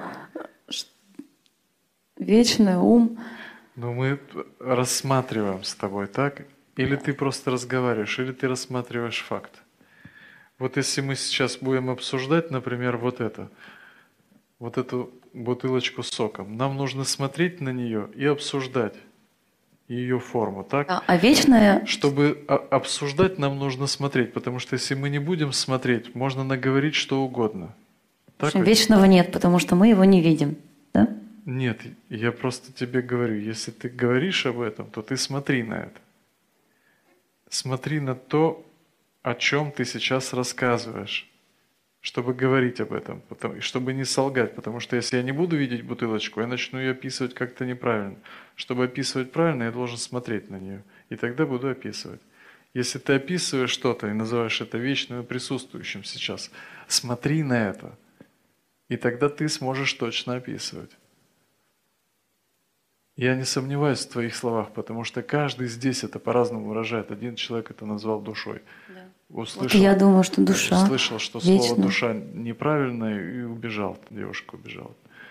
Вечный ум. Мы рассматриваем с тобой, так? Или ты просто разговариваешь, или ты рассматриваешь факт. Вот если мы сейчас будем обсуждать, например, вот эту бутылочку с соком, нам нужно смотреть на нее и обсуждать ее форму, так? А вечное... Чтобы обсуждать, нам нужно смотреть, потому что если мы не будем смотреть, можно наговорить что угодно. Так вечного нет, потому что мы его не видим, да? Нет, я просто тебе говорю, если ты говоришь об этом, то ты смотри на это. Смотри на то, о чем ты сейчас рассказываешь, чтобы говорить об этом, чтобы не солгать, потому что если я не буду видеть бутылочку, я начну ее описывать как-то неправильно. Чтобы описывать правильно, я должен смотреть на нее, и тогда буду описывать. Если ты описываешь что-то и называешь это вечным и присутствующим сейчас, смотри на это, и тогда ты сможешь точно описывать. Я не сомневаюсь в твоих словах, потому что каждый здесь это по-разному выражает. Один человек это назвал душой. Да. Услышал, я думаю, что душа услышал, что вечная. слово «душа» неправильное, и убежал. Девушка убежала.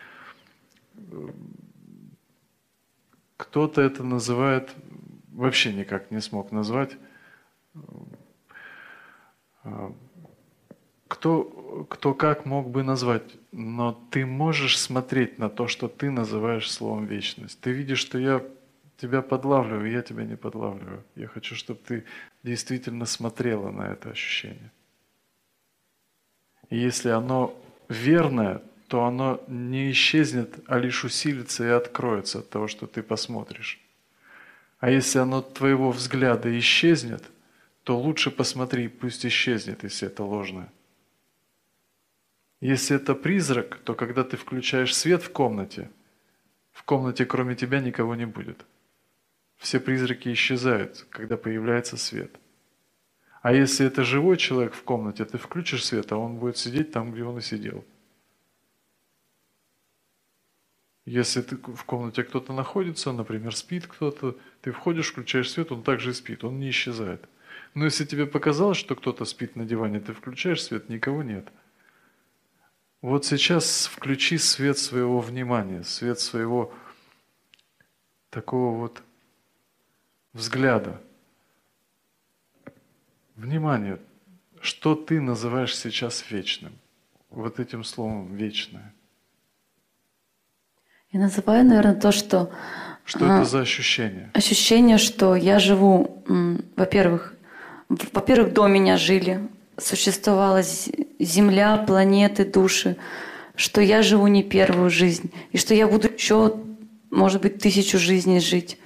Кто-то это называет, вообще никак не смог назвать. Кто как мог бы назвать, но ты можешь смотреть на то, что ты называешь словом вечность. Ты видишь, что я тебя подлавливаю, я тебя не подлавливаю. Я хочу, чтобы ты действительно смотрела на это ощущение. И если оно верное, то оно не исчезнет, а лишь усилится и откроется от того, что ты посмотришь. А если оно от твоего взгляда исчезнет, то лучше посмотри, пусть исчезнет, если это ложное. Если это призрак, то когда ты включаешь свет в комнате кроме тебя никого не будет. Все призраки исчезают, когда появляется свет. А если это живой человек в комнате, ты включишь свет, а он будет сидеть там, где он и сидел. Если ты в комнате кто-то находится, например, спит кто-то, ты входишь, включаешь свет, он также и спит, он не исчезает. Но если тебе показалось, что кто-то спит на диване, ты включаешь свет, никого нет. Вот сейчас включи свет своего внимания, свет своего такого вот взгляда. Внимание, что ты называешь сейчас вечным? Вот этим словом «вечное». Я называю, наверное, то, что... Что это за ощущение? Ощущение, что я живу, во-первых, до меня жили, существовала Земля, планеты, души, что я живу не первую жизнь, и что я буду еще, может быть, 1000 жизней жить.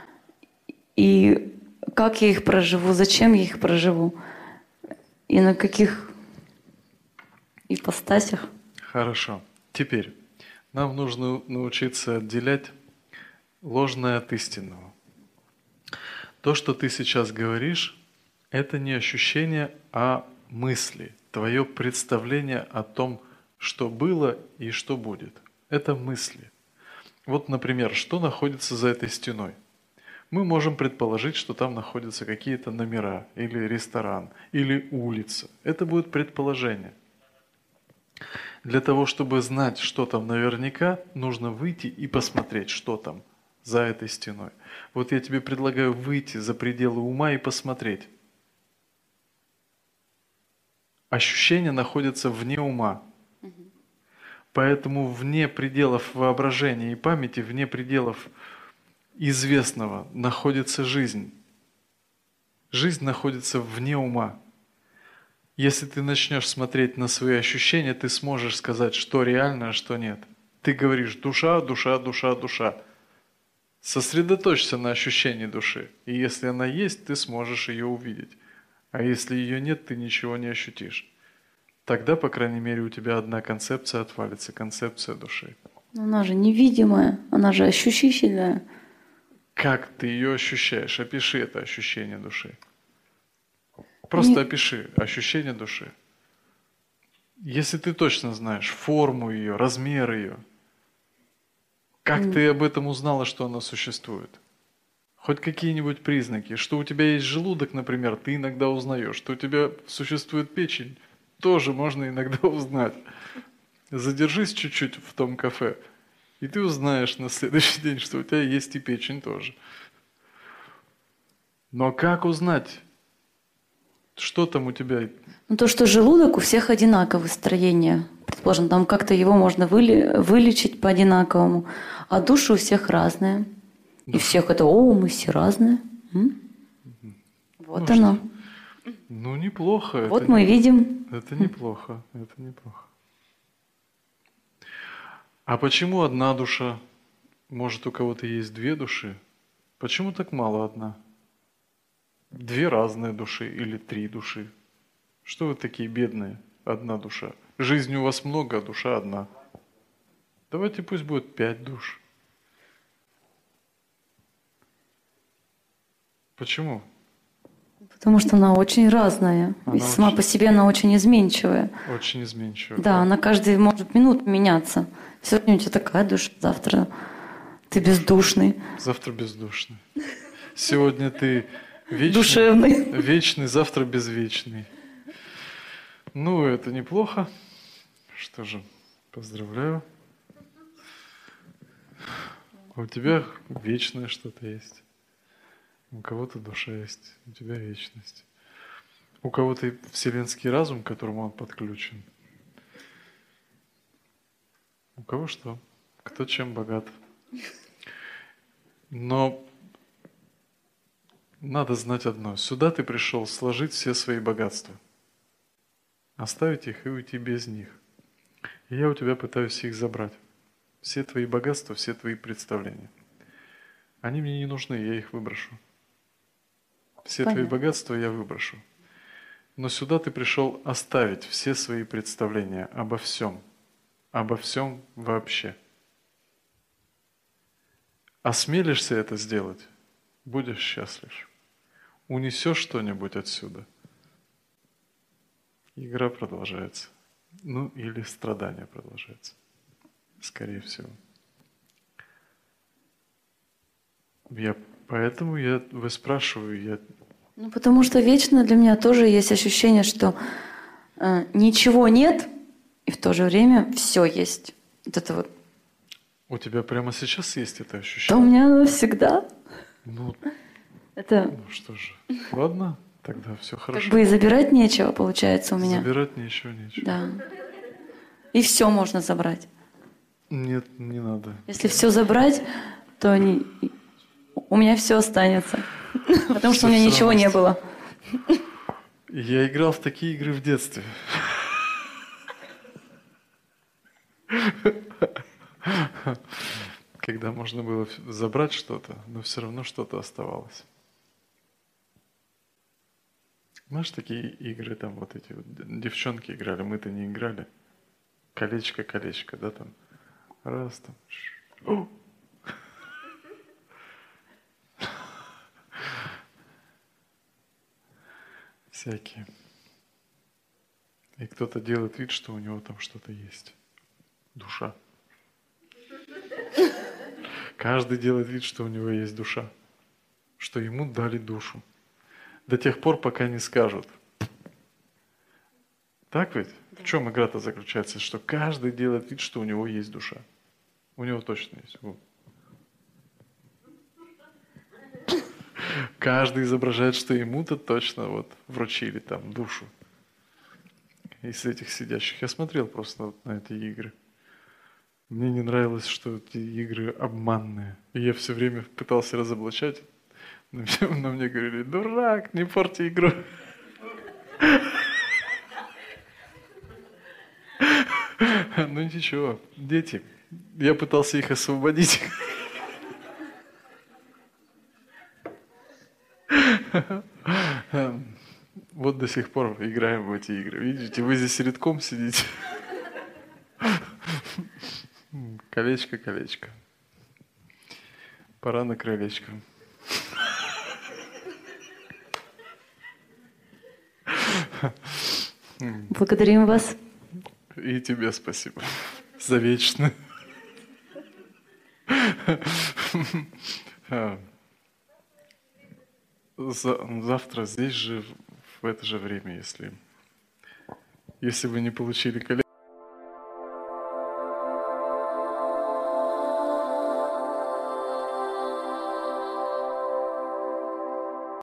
И как я их проживу, зачем я их проживу, и на каких ипостасях. Хорошо. Теперь нам нужно научиться отделять ложное от истинного. То, что ты сейчас говоришь, это не ощущение, а мысли, твое представление о том, что было и что будет. Это мысли. Вот, например, что находится за этой стеной? Мы можем предположить, что там находятся какие-то номера, или ресторан, или улица. Это будет предположение. Для того, чтобы знать, что там наверняка, нужно выйти и посмотреть, что там за этой стеной. Вот я тебе предлагаю выйти за пределы ума и посмотреть. Ощущения находятся вне ума. Поэтому вне пределов воображения и памяти, вне пределов известного находится жизнь. Жизнь находится вне ума. Если ты начнешь смотреть на свои ощущения, ты сможешь сказать, что реально, а что нет. Ты говоришь душа, душа, душа, душа. Сосредоточься на ощущении души. И если она есть, ты сможешь ее увидеть. А если ее нет, ты ничего не ощутишь. Тогда, по крайней мере, у тебя одна концепция отвалится, концепция души. Но она же невидимая, она же ощущительная. Как ты ее ощущаешь? Опиши это ощущение души. Просто опиши ощущение души. Если ты точно знаешь форму ее, размер ее, как ты об этом узнала, что она существует? Хоть какие-нибудь признаки, что у тебя есть желудок, например, ты иногда узнаешь, что у тебя существует печень, тоже можно иногда узнать. Задержись чуть-чуть в том кафе, и ты узнаешь на следующий день, что у тебя есть и печень тоже. Но как узнать, что там у тебя? Ну, то, что желудок у всех одинаковое строение. Предположим, там как-то его можно вылечить по-одинаковому. А души у всех разные. И всех это, мы все разные. Вот оно. Ну, неплохо. Вот мы видим. Это неплохо, это неплохо. А почему одна душа? Может, у кого-то есть 2 души? Почему так мало одна? 2 разные души или 3 души? Что вы такие бедные? Одна душа. Жизни у вас много, а душа одна. Давайте пусть будет 5 душ. Почему? Потому что она очень разная. Ведь сама по себе она очень изменчивая. Очень изменчивая. Да, она каждый может минут меняться. Сегодня у тебя такая душа, завтра ты бездушный. Завтра бездушный. Сегодня ты вечный, душевный. Вечный, завтра безвечный. Ну, это неплохо. Что же, поздравляю. У тебя вечное что-то есть. У кого-то душа есть, у тебя вечность. У кого-то вселенский разум, к которому он подключен. У кого что? Кто чем богат. Но надо знать одно. Сюда ты пришел сложить все свои богатства. Оставить их и уйти без них. И я у тебя пытаюсь их забрать. Все твои богатства, все твои представления. Они мне не нужны, я их выброшу. Все твои богатства я выброшу. Но сюда ты пришел оставить все свои представления обо всем вообще. Осмелишься это сделать, будешь счастлив. Унесешь что-нибудь отсюда, игра продолжается. Ну или страдание продолжается, скорее всего. Вы спрашиваю, Ну, потому что вечно для меня тоже есть ощущение, что ничего нет, и в то же время все есть. Вот это вот. у тебя прямо сейчас есть это Да у ощущение? меня оно всегда. Ну, Это ну что же, ладно, тогда все хорошо. как бы и забирать нечего, получается, у меня. Забирать ничего. Да. И все можно забрать. Нет, не надо. Если все забрать, то у меня все останется. Потому что у меня ничего не было. Я играл в такие игры в детстве. Когда можно было забрать что-то, но все равно что-то оставалось. Знаешь, такие игры, там вот эти вот девчонки играли, мы-то не играли. Колечко, колечко, да, там. Раз, там. О! Всякие. И кто-то делает вид, что у него там что-то есть. Душа. Каждый делает вид, что у него есть душа. Что ему дали душу. До тех пор, пока не скажут. Так ведь? В чем игра-то заключается? Что каждый делает вид, что у него есть душа. У него точно есть. Вот. Каждый изображает, что ему-то точно вот вручили там душу. Из этих сидящих. Я смотрел просто вот на эти игры. Мне не нравилось, что эти игры обманные. И я все время пытался разоблачать. Но мне говорили: дурак, не порти игру. Ну ничего, дети. Я пытался их освободить. Вот до сих пор играем в эти игры. Видите, вы здесь редком сидите. Колечко, колечко. Пора на крылечко. Благодарим вас. И тебе спасибо за вечно. Завтра здесь же, в это же время, если вы не получили колечко,